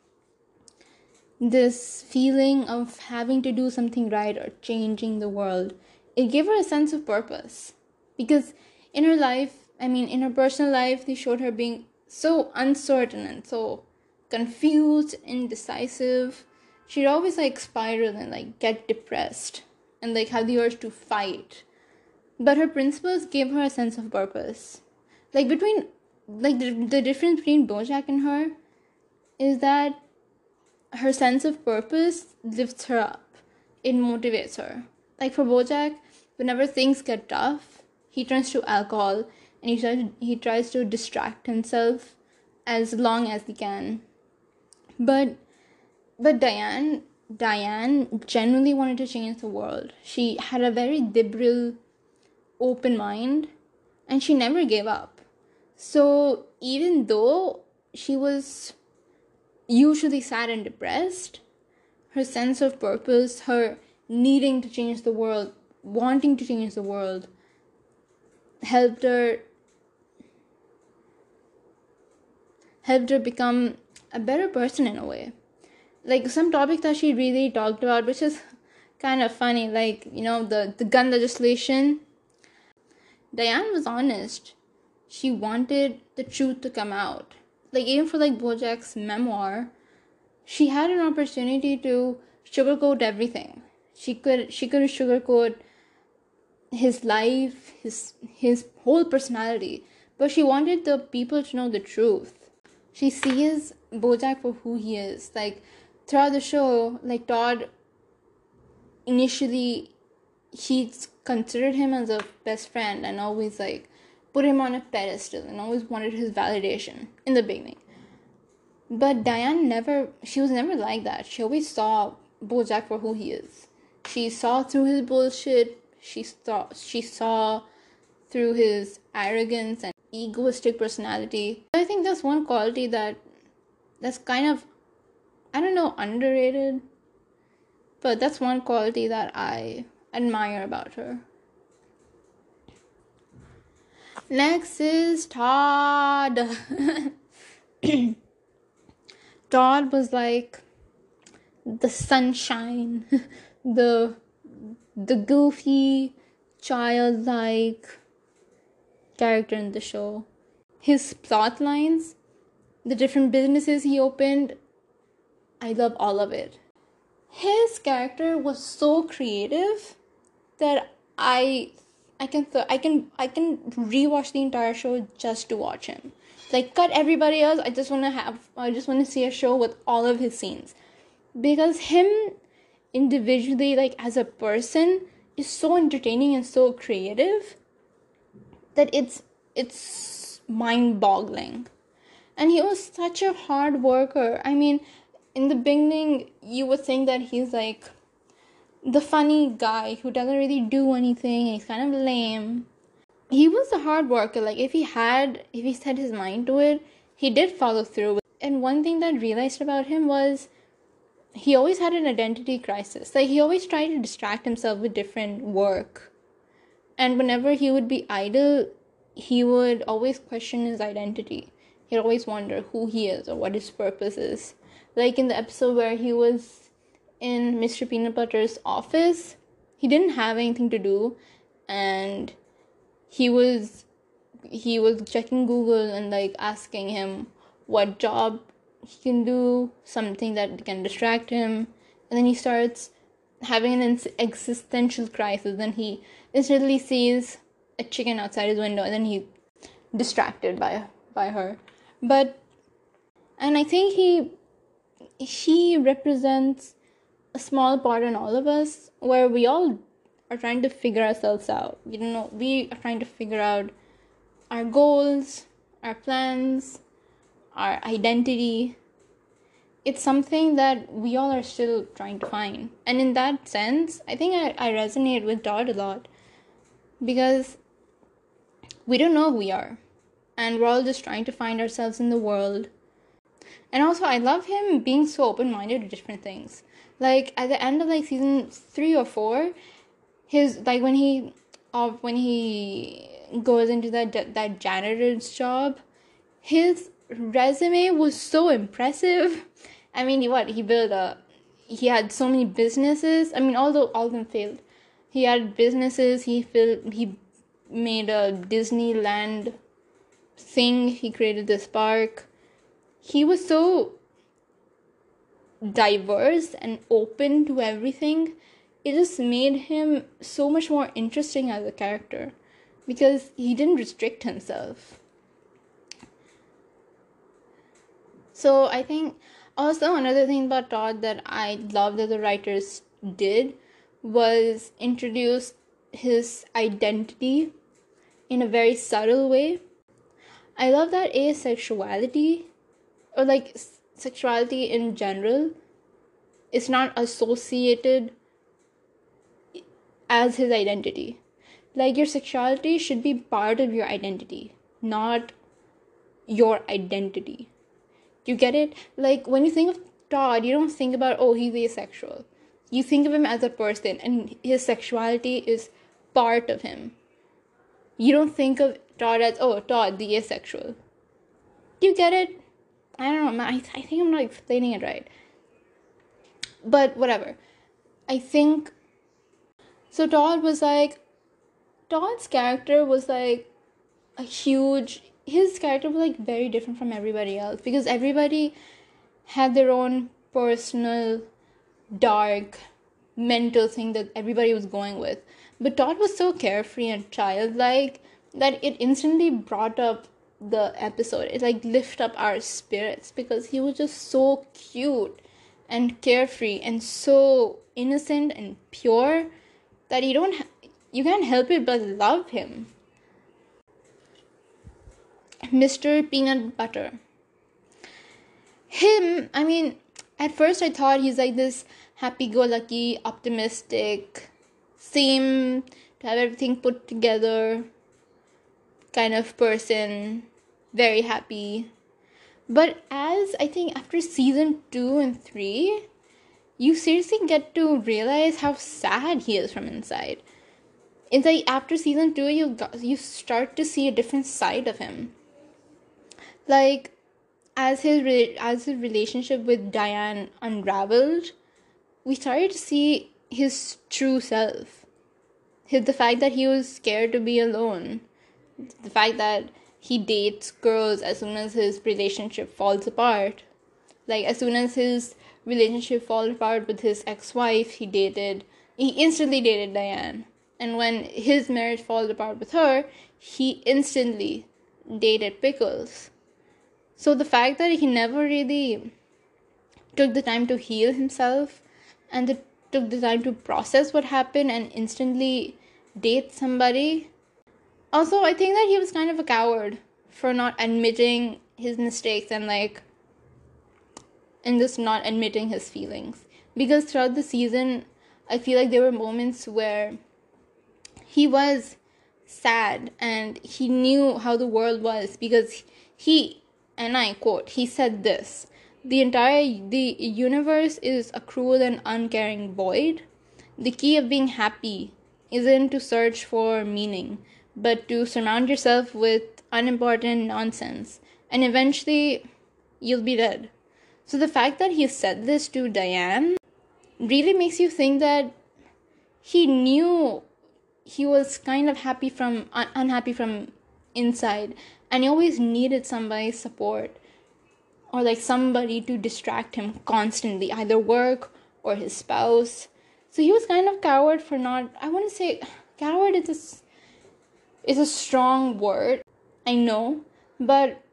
this feeling of having to do something right or changing the world, it gave her a sense of purpose. Because in her life, I mean, in her personal life, they showed her being so uncertain and so confused, indecisive. She'd always like spiral and like get depressed and like have the urge to fight. But her principles gave her a sense of purpose. Like between, like the, the difference between BoJack and her is that her sense of purpose lifts her up. It motivates her. Like for BoJack, whenever things get tough, he turns to alcohol and he tries, he tries to distract himself as long as he can. But but Diane Diane genuinely wanted to change the world. She had a very liberal, open mind, and she never gave up. So even though she was usually sad and depressed, her sense of purpose, her needing to change the world, wanting to change the world, helped her helped her become a better person in a way. Like some topic that she really talked about, which is kind of funny, like, you know, the, the gun legislation. Diane was honest. She wanted the truth to come out. Like even for like BoJack's memoir, she had an opportunity to sugarcoat everything. She could she could sugarcoat his life, his his whole personality, but she wanted the people to know the truth. She sees BoJack for who he is. Like throughout the show, like Todd initially he considered him as a best friend and always like put him on a pedestal and always wanted his validation in the beginning. But Diane never, she was never like that. She always saw BoJack for who he is. She saw through his bullshit. She saw, she saw through his arrogance and egoistic personality. I think that's one quality that that's kind of, I don't know, underrated. But that's one quality that I admire about her. Next is Todd. Todd was like the sunshine, the the goofy, childlike character in the show. His plot lines, the different businesses he opened, I love all of it. His character was so creative that I I can th- I can I can rewatch the entire show just to watch him. Like cut everybody else. I just want to have I just want to see a show with all of his scenes, because him individually, like as a person, is so entertaining and so creative that it's it's mind-boggling. And he was such a hard worker. I mean, in the beginning, you would think that he's like the funny guy who doesn't really do anything. He's kind of lame. He was a hard worker. Like if he had, if he set his mind to it, he did follow through. And one thing that I realized about him was he always had an identity crisis. Like he always tried to distract himself with different work. And whenever he would be idle, he would always question his identity. He'd always wonder who he is or what his purpose is. Like in the episode where he was in Mister Peanut Butter's office, he didn't have anything to do, and he was he was checking Google and like asking him what job he can do, something that can distract him, and then he starts having an existential crisis, and he instantly sees a chicken outside his window, and then he's distracted by by her. But and I think he he represents a small part in all of us, where we all are trying to figure ourselves out. You know, we are trying to figure out our goals, our plans, our identity. It's something that we all are still trying to find. And in that sense, I think I, I resonate with Todd a lot, because we don't know who we are, and we're all just trying to find ourselves in the world. And also, I love him being so open-minded to different things. Like, at the end of, like, season three or four, his, like, when he, of when he goes into that, that janitor's job, his resume was so impressive. I mean, what, he built a, he had so many businesses. I mean, although all of them failed. He had businesses, he filled, he made a Disneyland thing, he created this park. He was so diverse and open to everything. It just made him so much more interesting as a character because he didn't restrict himself. So I think also another thing about Todd that I love that the writers did was introduce his identity in a very subtle way. I love that asexuality, or like sexuality in general, is not associated as his identity. Like, your sexuality should be part of your identity, not your identity. You get it? Like, when you think of Todd, you don't think about, oh, he's asexual. You think of him as a person, and his sexuality is part of him. You don't think of Todd as, oh, Todd, the asexual. Do you get it? I don't know. I, th- I think I'm not explaining it right. But whatever. I think... So Todd was like... Todd's character was like a huge... His character was like very different from everybody else. Because everybody had their own personal, dark, mental thing that everybody was going with. But Todd was so carefree and childlike that it instantly brought up the episode. It like lifted up our spirits because he was just so cute and carefree and so innocent and pure that you don't ha- you can't help it but love him. Mister Peanut Butter. Him, I mean, at first I thought he's like this happy-go-lucky, optimistic, seem to have everything put together kind of person, very happy. But as I think after season two and three, you seriously get to realize how sad he is from inside. It's like after season two, you got, you start to see a different side of him. Like, as his re- as his relationship with Diane unraveled, we started to see his true self. His, the fact that he was scared to be alone. The fact that he dates girls as soon as his relationship falls apart. Like, as soon as his relationship falls apart with his ex-wife, he dated... He instantly dated Diane. And when his marriage falls apart with her, he instantly dated Pickles. So the fact that he never really took the time to heal himself and the, took the time to process what happened and instantly date somebody. Also, I think that he was kind of a coward for not admitting his mistakes and like, and just not admitting his feelings. Because throughout the season, I feel like there were moments where he was sad and he knew how the world was because he, and I quote, he said this: the entire, the universe is a cruel and uncaring void. The key of being happy isn't to search for meaning, but to surround yourself with unimportant nonsense. And eventually, you'll be dead. So the fact that he said this to Diane really makes you think that he knew he was kind of happy from, un- unhappy from inside. And he always needed somebody's support. Or like somebody to distract him constantly. Either work or his spouse. So he was kind of coward for not... I want to say... Coward is a, is a strong word. I know. But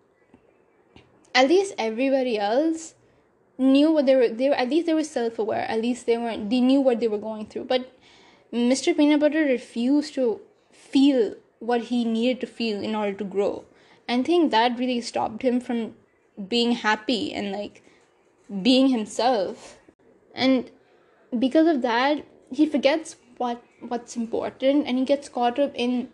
at least everybody else knew what they were... They were at least they were self-aware. At least they were they knew what they were going through. But Mister Peanut Butter refused to feel what he needed to feel in order to grow. And I think that really stopped him from being happy and like being himself. And because of that, he forgets what what's important and he gets caught up in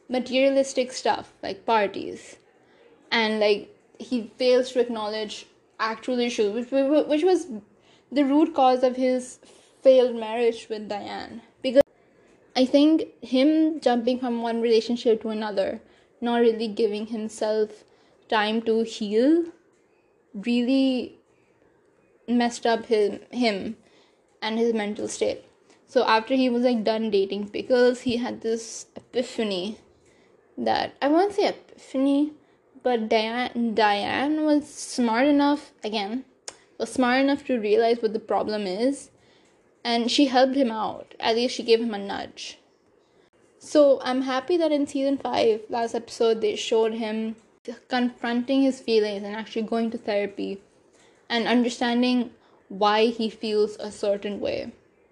materialistic stuff like parties. And like he fails to acknowledge actual issue, which which was the root cause of his failed marriage with Diane. Because I think him jumping from one relationship to another, not really giving himself time to heal, really messed up his, him and his mental state. So after he was like done dating Pickles, he had this epiphany that, I won't say epiphany, but Diane, Diane was smart enough, again, was smart enough to realize what the problem is, and she helped him out. At least she gave him a nudge. So I'm happy that in season five, last episode, they showed him confronting his feelings and actually going to therapy and understanding why he feels a certain way.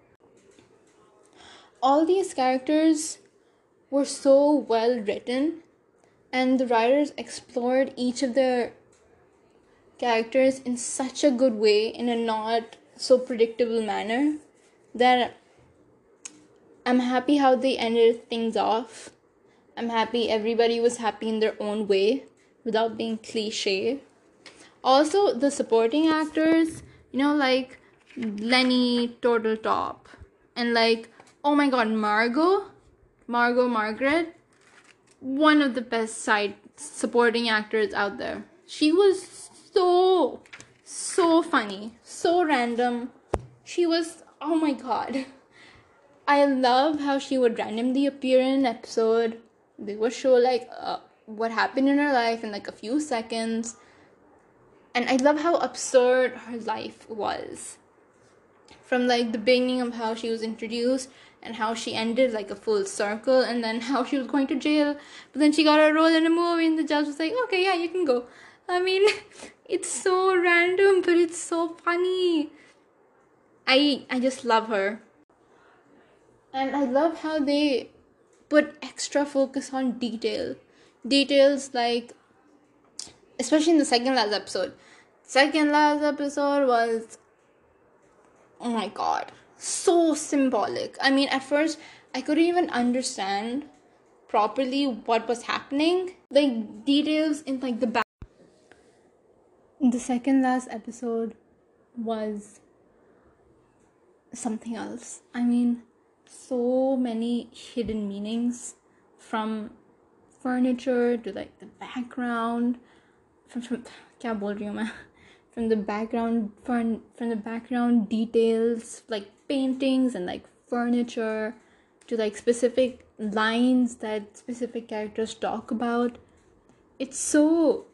All these characters were so well written, and the writers explored each of their characters in such a good way, in a not so predictable manner, that I'm happy how they ended things off. I'm happy everybody was happy in their own way without being cliche. Also, the supporting actors, you know, like Lenny Turtletop, and like, oh my god, Margot, Margot Margaret, one of the best side supporting actors out there. She was so, so funny, so random. She was, oh my god. I love how she would randomly appear in an episode. They would show like uh, what happened in her life in like a few seconds. And I love how absurd her life was. From like the beginning of how she was introduced and how she ended like a full circle, and then how she was going to jail, but then she got a role in a movie and the judge was like, okay, yeah, you can go. I mean, it's so random, but it's so funny. I I just love her. And I love how they put extra focus on detail. Details like, especially in the second last episode. Second last episode was, oh my god, so symbolic. I mean, at first, I couldn't even understand properly what was happening. Like, details in like the back. The second last episode was something else. I mean, so many hidden meanings, from furniture to like the background, from from क्या बोल रही हूँ मैं? From the background, from from the background details like paintings and like furniture, to like specific lines that specific characters talk about. It's so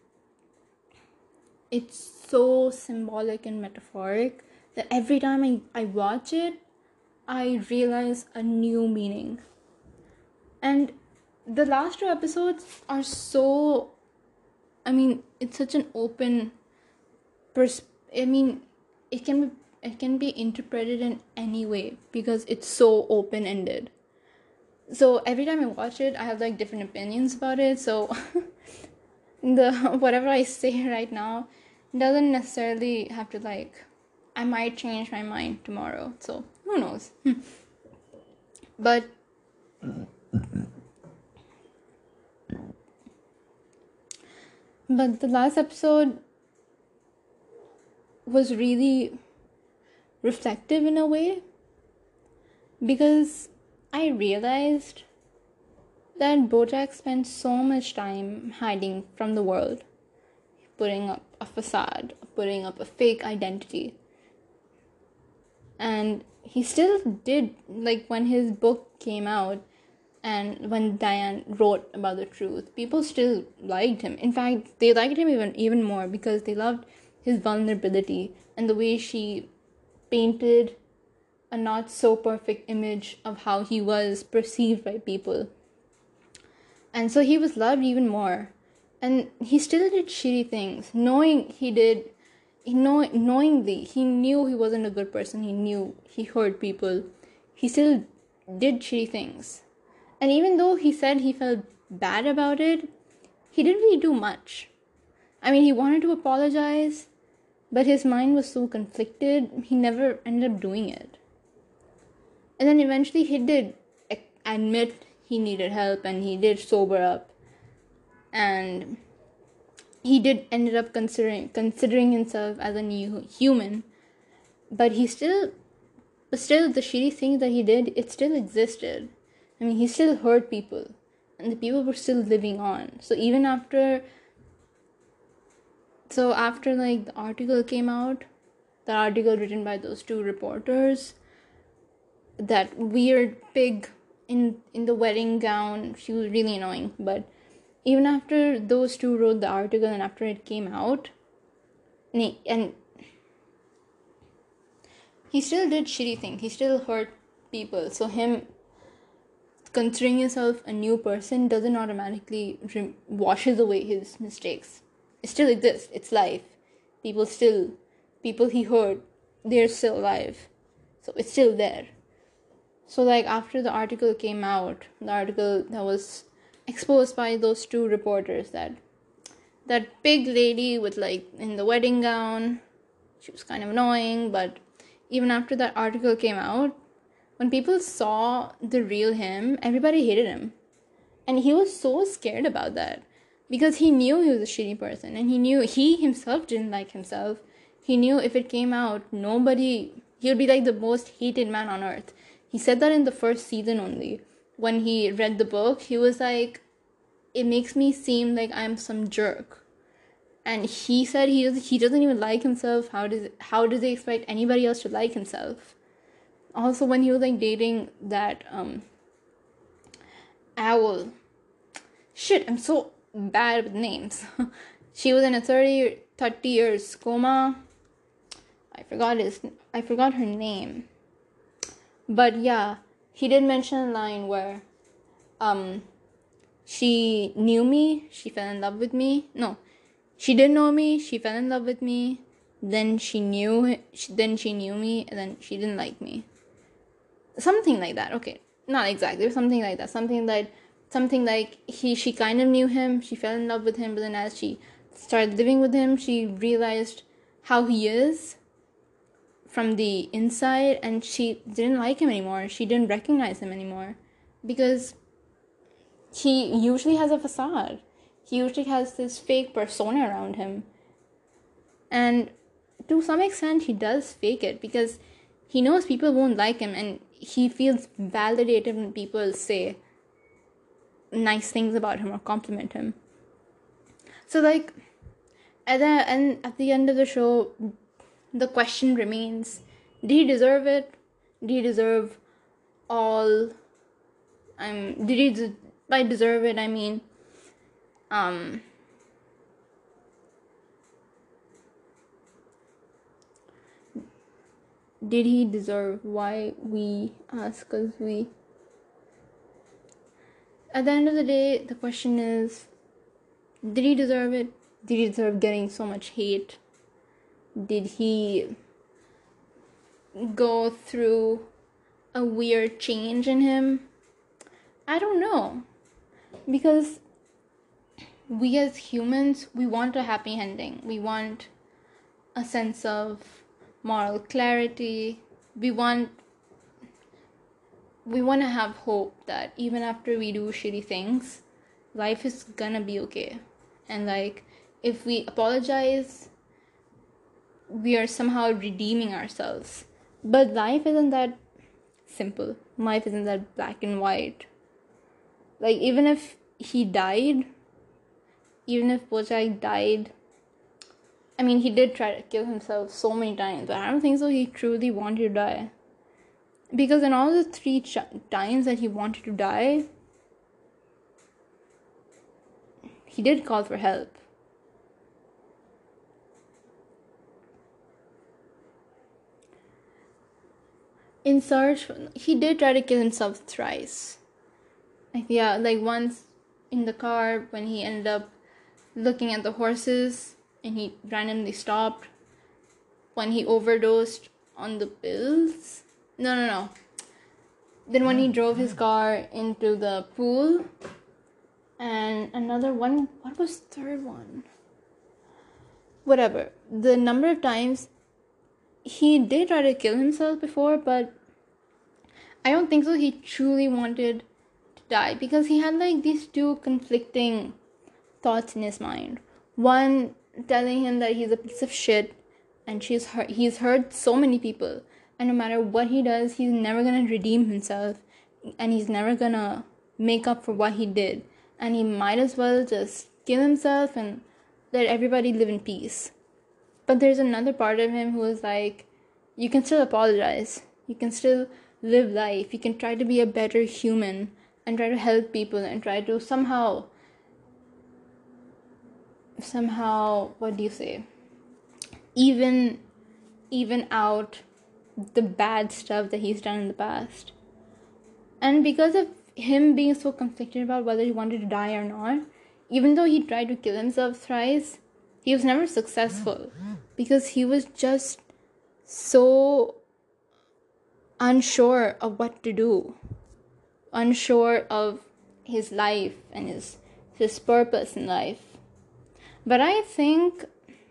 it's so symbolic and metaphoric that every time I, I watch it, I realize a new meaning. And the last two episodes are so, I mean, it's such an open pers- I mean, it can be it can be interpreted in any way because it's so open-ended. So every time I watch it, I have like different opinions about it. So the whatever I say right now doesn't necessarily have to like, I might change my mind tomorrow. So who knows? But but the last episode was really reflective in a way, because I realized that Bojack spent so much time hiding from the world, putting up a facade, putting up a fake identity. And he still did, like when his book came out and when Diane wrote about the truth, people still liked him. In fact, they liked him even, even more because they loved his vulnerability and the way she painted a not so perfect image of how he was perceived by people. And so he was loved even more. And he still did shitty things, knowing he did, know, knowingly, he knew he wasn't a good person, he knew he hurt people, he still did shitty things. And even though he said he felt bad about it, he didn't really do much. I mean, he wanted to apologize, but his mind was so conflicted, he never ended up doing it. And then eventually he did admit he needed help and he did sober up. And he did ended up considering considering himself as a new human, but he still but still the shitty things that he did, it still existed. I mean, he still hurt people, and the people were still living on. So even after so after like the article came out, the article written by those two reporters, that weird pig in in the wedding gown, she was really annoying. But even after those two wrote the article and after it came out, and he, and he still did shitty things. He still hurt people. So him considering himself a new person doesn't automatically re- washes away his mistakes. It still exists. It's life. People still, people he hurt, they're still alive. So it's still there. So like after the article came out, the article that was exposed by those two reporters, that that big lady with like in the wedding gown, she was kind of annoying. But even after that article came out, when people saw the real him, everybody hated him. And he was so scared about that, because he knew he was a shitty person, and he knew he himself didn't like himself. He knew if it came out, nobody, he would be like the most hated man on earth. He said that in the first season only. When he read the book, he was like, it makes me seem like I'm some jerk. And he said he does, he doesn't even like himself. How does how does he expect anybody else to like himself? Also, when he was like dating that um owl, shit, I'm so bad with names. She was in a thirty, thirty years coma. I forgot his I forgot her name. But yeah, he did mention a line where um she knew me, she fell in love with me. No, she didn't know me, she fell in love with me. Then she knew then she knew me, and then she didn't like me. Something like that. Okay, not exactly, but something like that. Something like something like he she kind of knew him, she fell in love with him, but then as she started living with him, she realized how he is from the inside, and she didn't like him anymore. She didn't recognize him anymore, because he usually has a facade. He usually has this fake persona around him, and to some extent he does fake it, because he knows people won't like him, and he feels validated when people say nice things about him or compliment him. So like at the, and at the end of the show, the question remains, did he deserve it? Did he deserve all um did he de- by deserve it I mean um did he deserve? Why we ask, because we, at the end of the day, the question is, did he deserve it? Did he deserve getting so much hate? Did he go through a weird change in him? I don't know. Because we as humans, we want a happy ending. We want a sense of moral clarity. We want we want to have hope that even after we do shitty things, life is gonna be okay. And like, if we apologize, we are somehow redeeming ourselves. But life isn't that simple. Life isn't that black and white. Like, even if he died, even if Bojack died, I mean, he did try to kill himself so many times, but I don't think so he truly wanted to die. Because in all the three ch- times that he wanted to die, he did call for help. In search, he did try to kill himself thrice. Like, yeah, like once in the car when he ended up looking at the horses and he randomly stopped. When he overdosed on the pills. No, no, no. Then when he drove his car into the pool. And another one, what was the third one? Whatever. The number of times he did try to kill himself before, but I don't think so he truly wanted to die, because he had like these two conflicting thoughts in his mind. One telling him that he's a piece of shit, and she's hurt, he's hurt so many people, and no matter what he does, he's never gonna redeem himself, and he's never gonna make up for what he did, and he might as well just kill himself and let everybody live in peace. But there's another part of him who is like, you can still apologize, you can still live life, you can try to be a better human and try to help people and try to somehow somehow what do you say even even out the bad stuff that he's done in the past. And because of him being so conflicted about whether he wanted to die or not, even though he tried to kill himself thrice, he was never successful because he was just so unsure of what to do, unsure of his life and his his purpose in life. But I think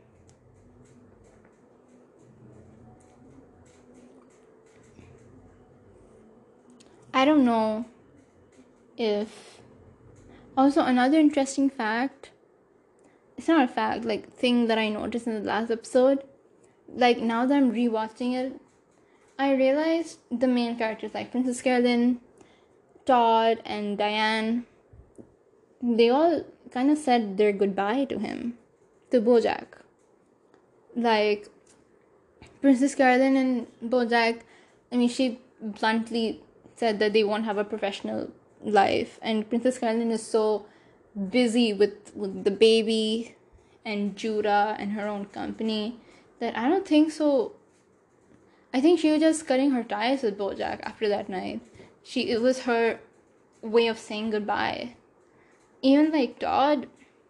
I don't know if also another interesting fact, it's not a fact, like thing that I noticed in the last episode, like now that I'm rewatching it, I realized the main characters like Princess Carolyn, Todd, and Diane, they all kind of said their goodbye to him, to Bojack. Like Princess Carolyn and Bojack, I mean, she bluntly said that they won't have a professional life, and Princess Carolyn is so busy with, with the baby and Judah and her own company that I don't think so. I think she was just cutting her ties with Bojack after that night. She it was her way of saying goodbye. Even like Todd,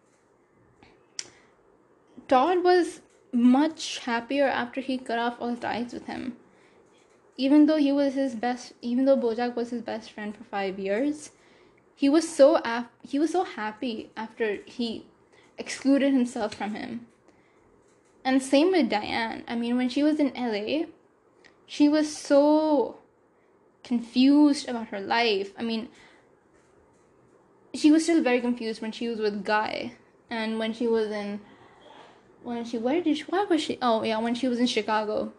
Todd was much happier after he cut off all ties with him. Even though he was his best, even though Bojack was his best friend for five years, he was so af- he was so happy after he excluded himself from him. And same with Diane. I mean, when she was in L A, she was so confused about her life. I mean, she was still very confused when she was with Guy, and when she was in, when she where did she why was she? Oh yeah, when she was in Chicago.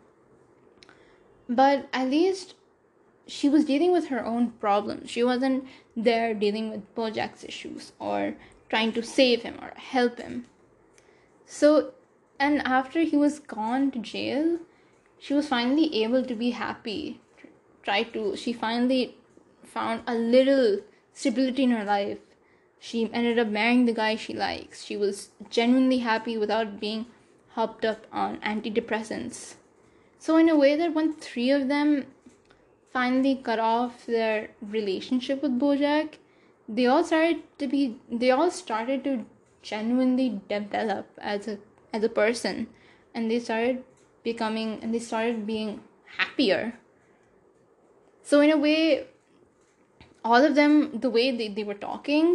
But at least she was dealing with her own problems. She wasn't there dealing with Bojack's issues or trying to save him or help him. So, and after he was gone to jail, she was finally able to be happy. Try to, she finally found a little stability in her life. She ended up marrying the guy she likes. She was genuinely happy without being hopped up on antidepressants. So in a way that when three of them finally cut off their relationship with Bojack, they all started to be they all started to genuinely develop as a as a person, and they started becoming and they started being happier. So in a way, all of them, the way they, they were talking,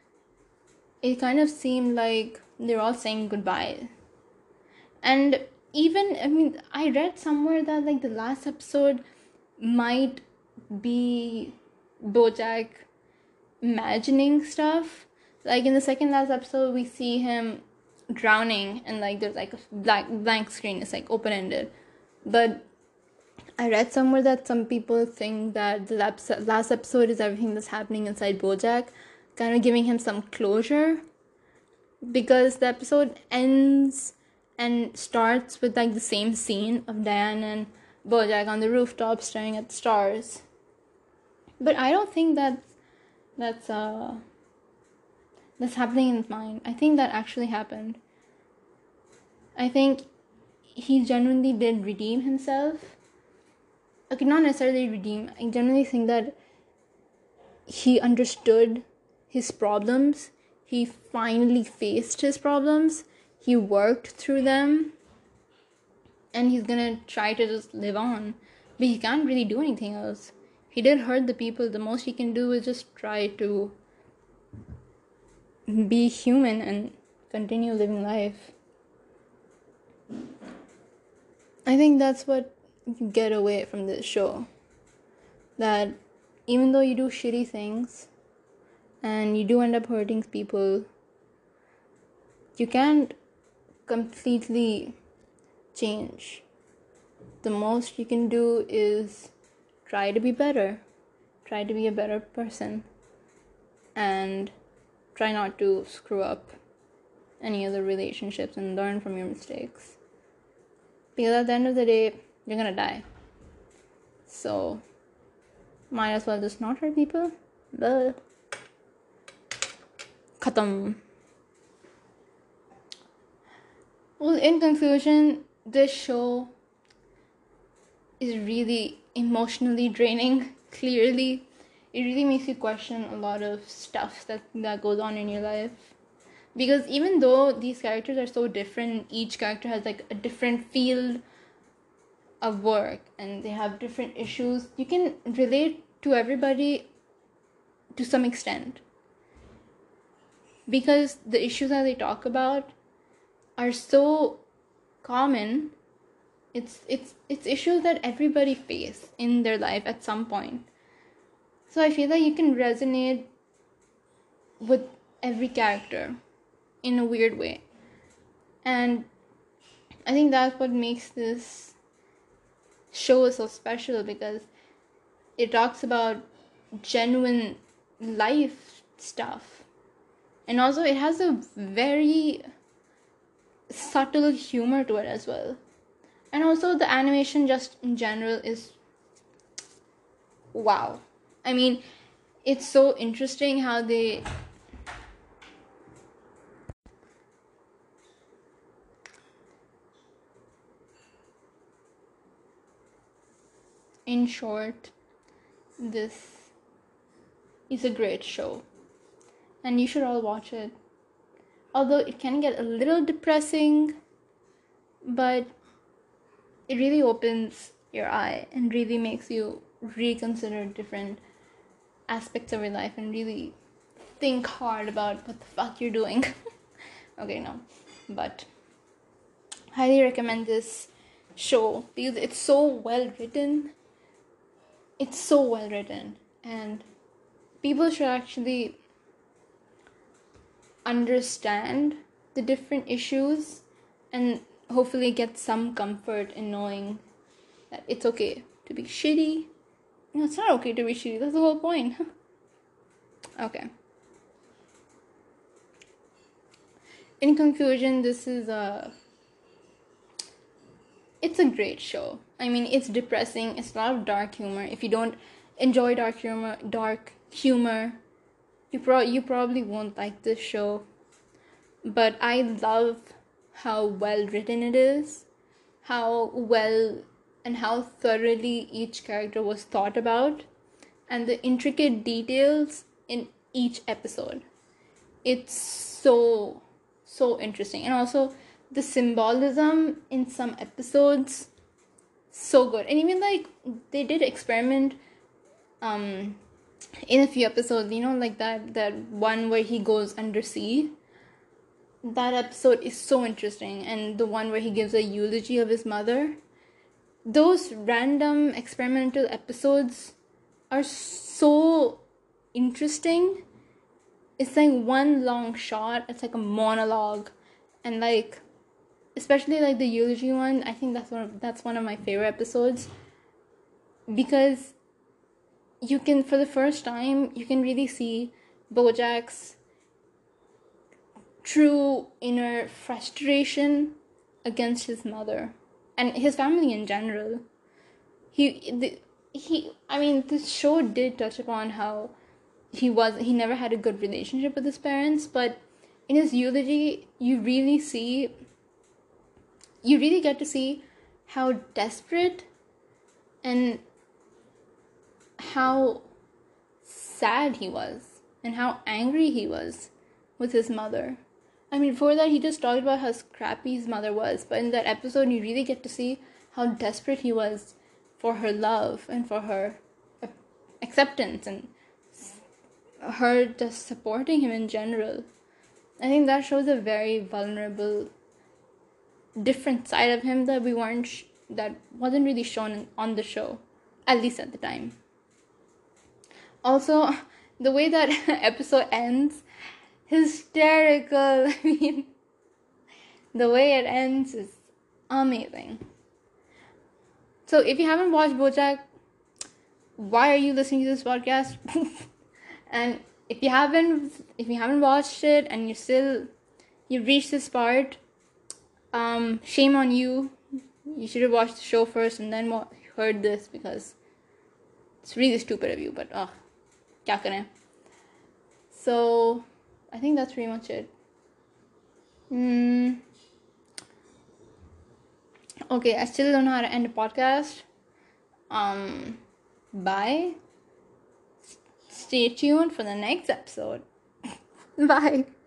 it kind of seemed like they're all saying goodbye. And even, I mean, I read somewhere that like the last episode might be Bojack imagining stuff. Like in the second last episode, we see him drowning and like there's like a black blank screen. It's like open-ended. But I read somewhere that some people think that the last episode is everything that's happening inside Bojack, kind of giving him some closure, because the episode ends and starts with like the same scene of Diane and Bojack on the rooftop staring at the stars. But I don't think that that's uh that's happening in his mind. I think that actually happened. I think he genuinely did redeem himself. Okay, not necessarily redeem. I genuinely think that he understood his problems. He finally faced his problems. He worked through them. And he's gonna try to just live on. But he can't really do anything else. He did hurt the people. The most he can do is just try to be human and continue living life. I think that's what you get away from this show. That even though you do shitty things and you do end up hurting people, you can't completely change. The most you can do is try to be better, try to be a better person, and try not to screw up any other relationships and learn from your mistakes. Because at the end of the day, you're gonna die. So, might as well just not hurt people. Blah. Khatam. Well, in conclusion, this show is really emotionally draining, clearly. It really makes you question a lot of stuff that, that goes on in your life. Because even though these characters are so different, each character has like a different field of work and they have different issues, you can relate to everybody to some extent. Because the issues that they talk about are so common. It's it's it's issues that everybody face in their life at some point. So I feel like you can resonate with every character in a weird way. And I think that's what makes this show so special, because it talks about genuine life stuff. And also it has a very subtle humor to it as well. And also the animation just in general is wow. I mean, it's so interesting how they in short, this is a great show. And you should all watch it. Although it can get a little depressing, but it really opens your eye and really makes you reconsider different aspects of your life and really think hard about what the fuck you're doing. Okay, no. But highly recommend this show because it's so well written. It's so well written. And people should actually understand the different issues and hopefully get some comfort in knowing that it's okay to be shitty. No, it's not okay to be shitty. That's the whole point. Okay. In conclusion, this is a... It's a great show. I mean, it's depressing. It's a lot of dark humor. If you don't enjoy dark humor, dark humor, you pro you probably won't like this show. But I love how well written it is, how well and how thoroughly each character was thought about, and the intricate details in each episode. It's so, so interesting. And also the symbolism in some episodes, so good. And even like they did experiment um in a few episodes, you know, like that that one where he goes undersea. That episode is so interesting. And the one where he gives a eulogy of his mother. Those random experimental episodes are so interesting. It's like one long shot. It's like a monologue. And like, especially like the eulogy one, I think that's one of, that's one of my favorite episodes. Because you can, for the first time, you can really see Bojack's true inner frustration against his mother and his family in general. He, the, he, I mean, this show did touch upon how he was, he never had a good relationship with his parents, but in his eulogy, you really see, you really get to see how desperate and how sad he was and how angry he was with his mother. I mean, before that, he just talked about how scrappy his mother was. But in that episode, you really get to see how desperate he was for her love and for her acceptance and her just supporting him in general. I think that shows a very vulnerable, different side of him that we weren't, sh- that wasn't really shown on the show, at least at the time. Also, the way that episode ends, hysterical. I mean, The way it ends is amazing. So if you haven't watched BoJack, why are you listening to this podcast? And if you haven't, if you haven't watched it and you still, you've reached this part, um, shame on you. You should have watched the show first and then heard this, because it's really stupid of you. But oh, kya kare? So I think that's pretty much it. Hmm. Okay, I still don't know how to end a podcast. Um, bye. Stay tuned for the next episode. Bye.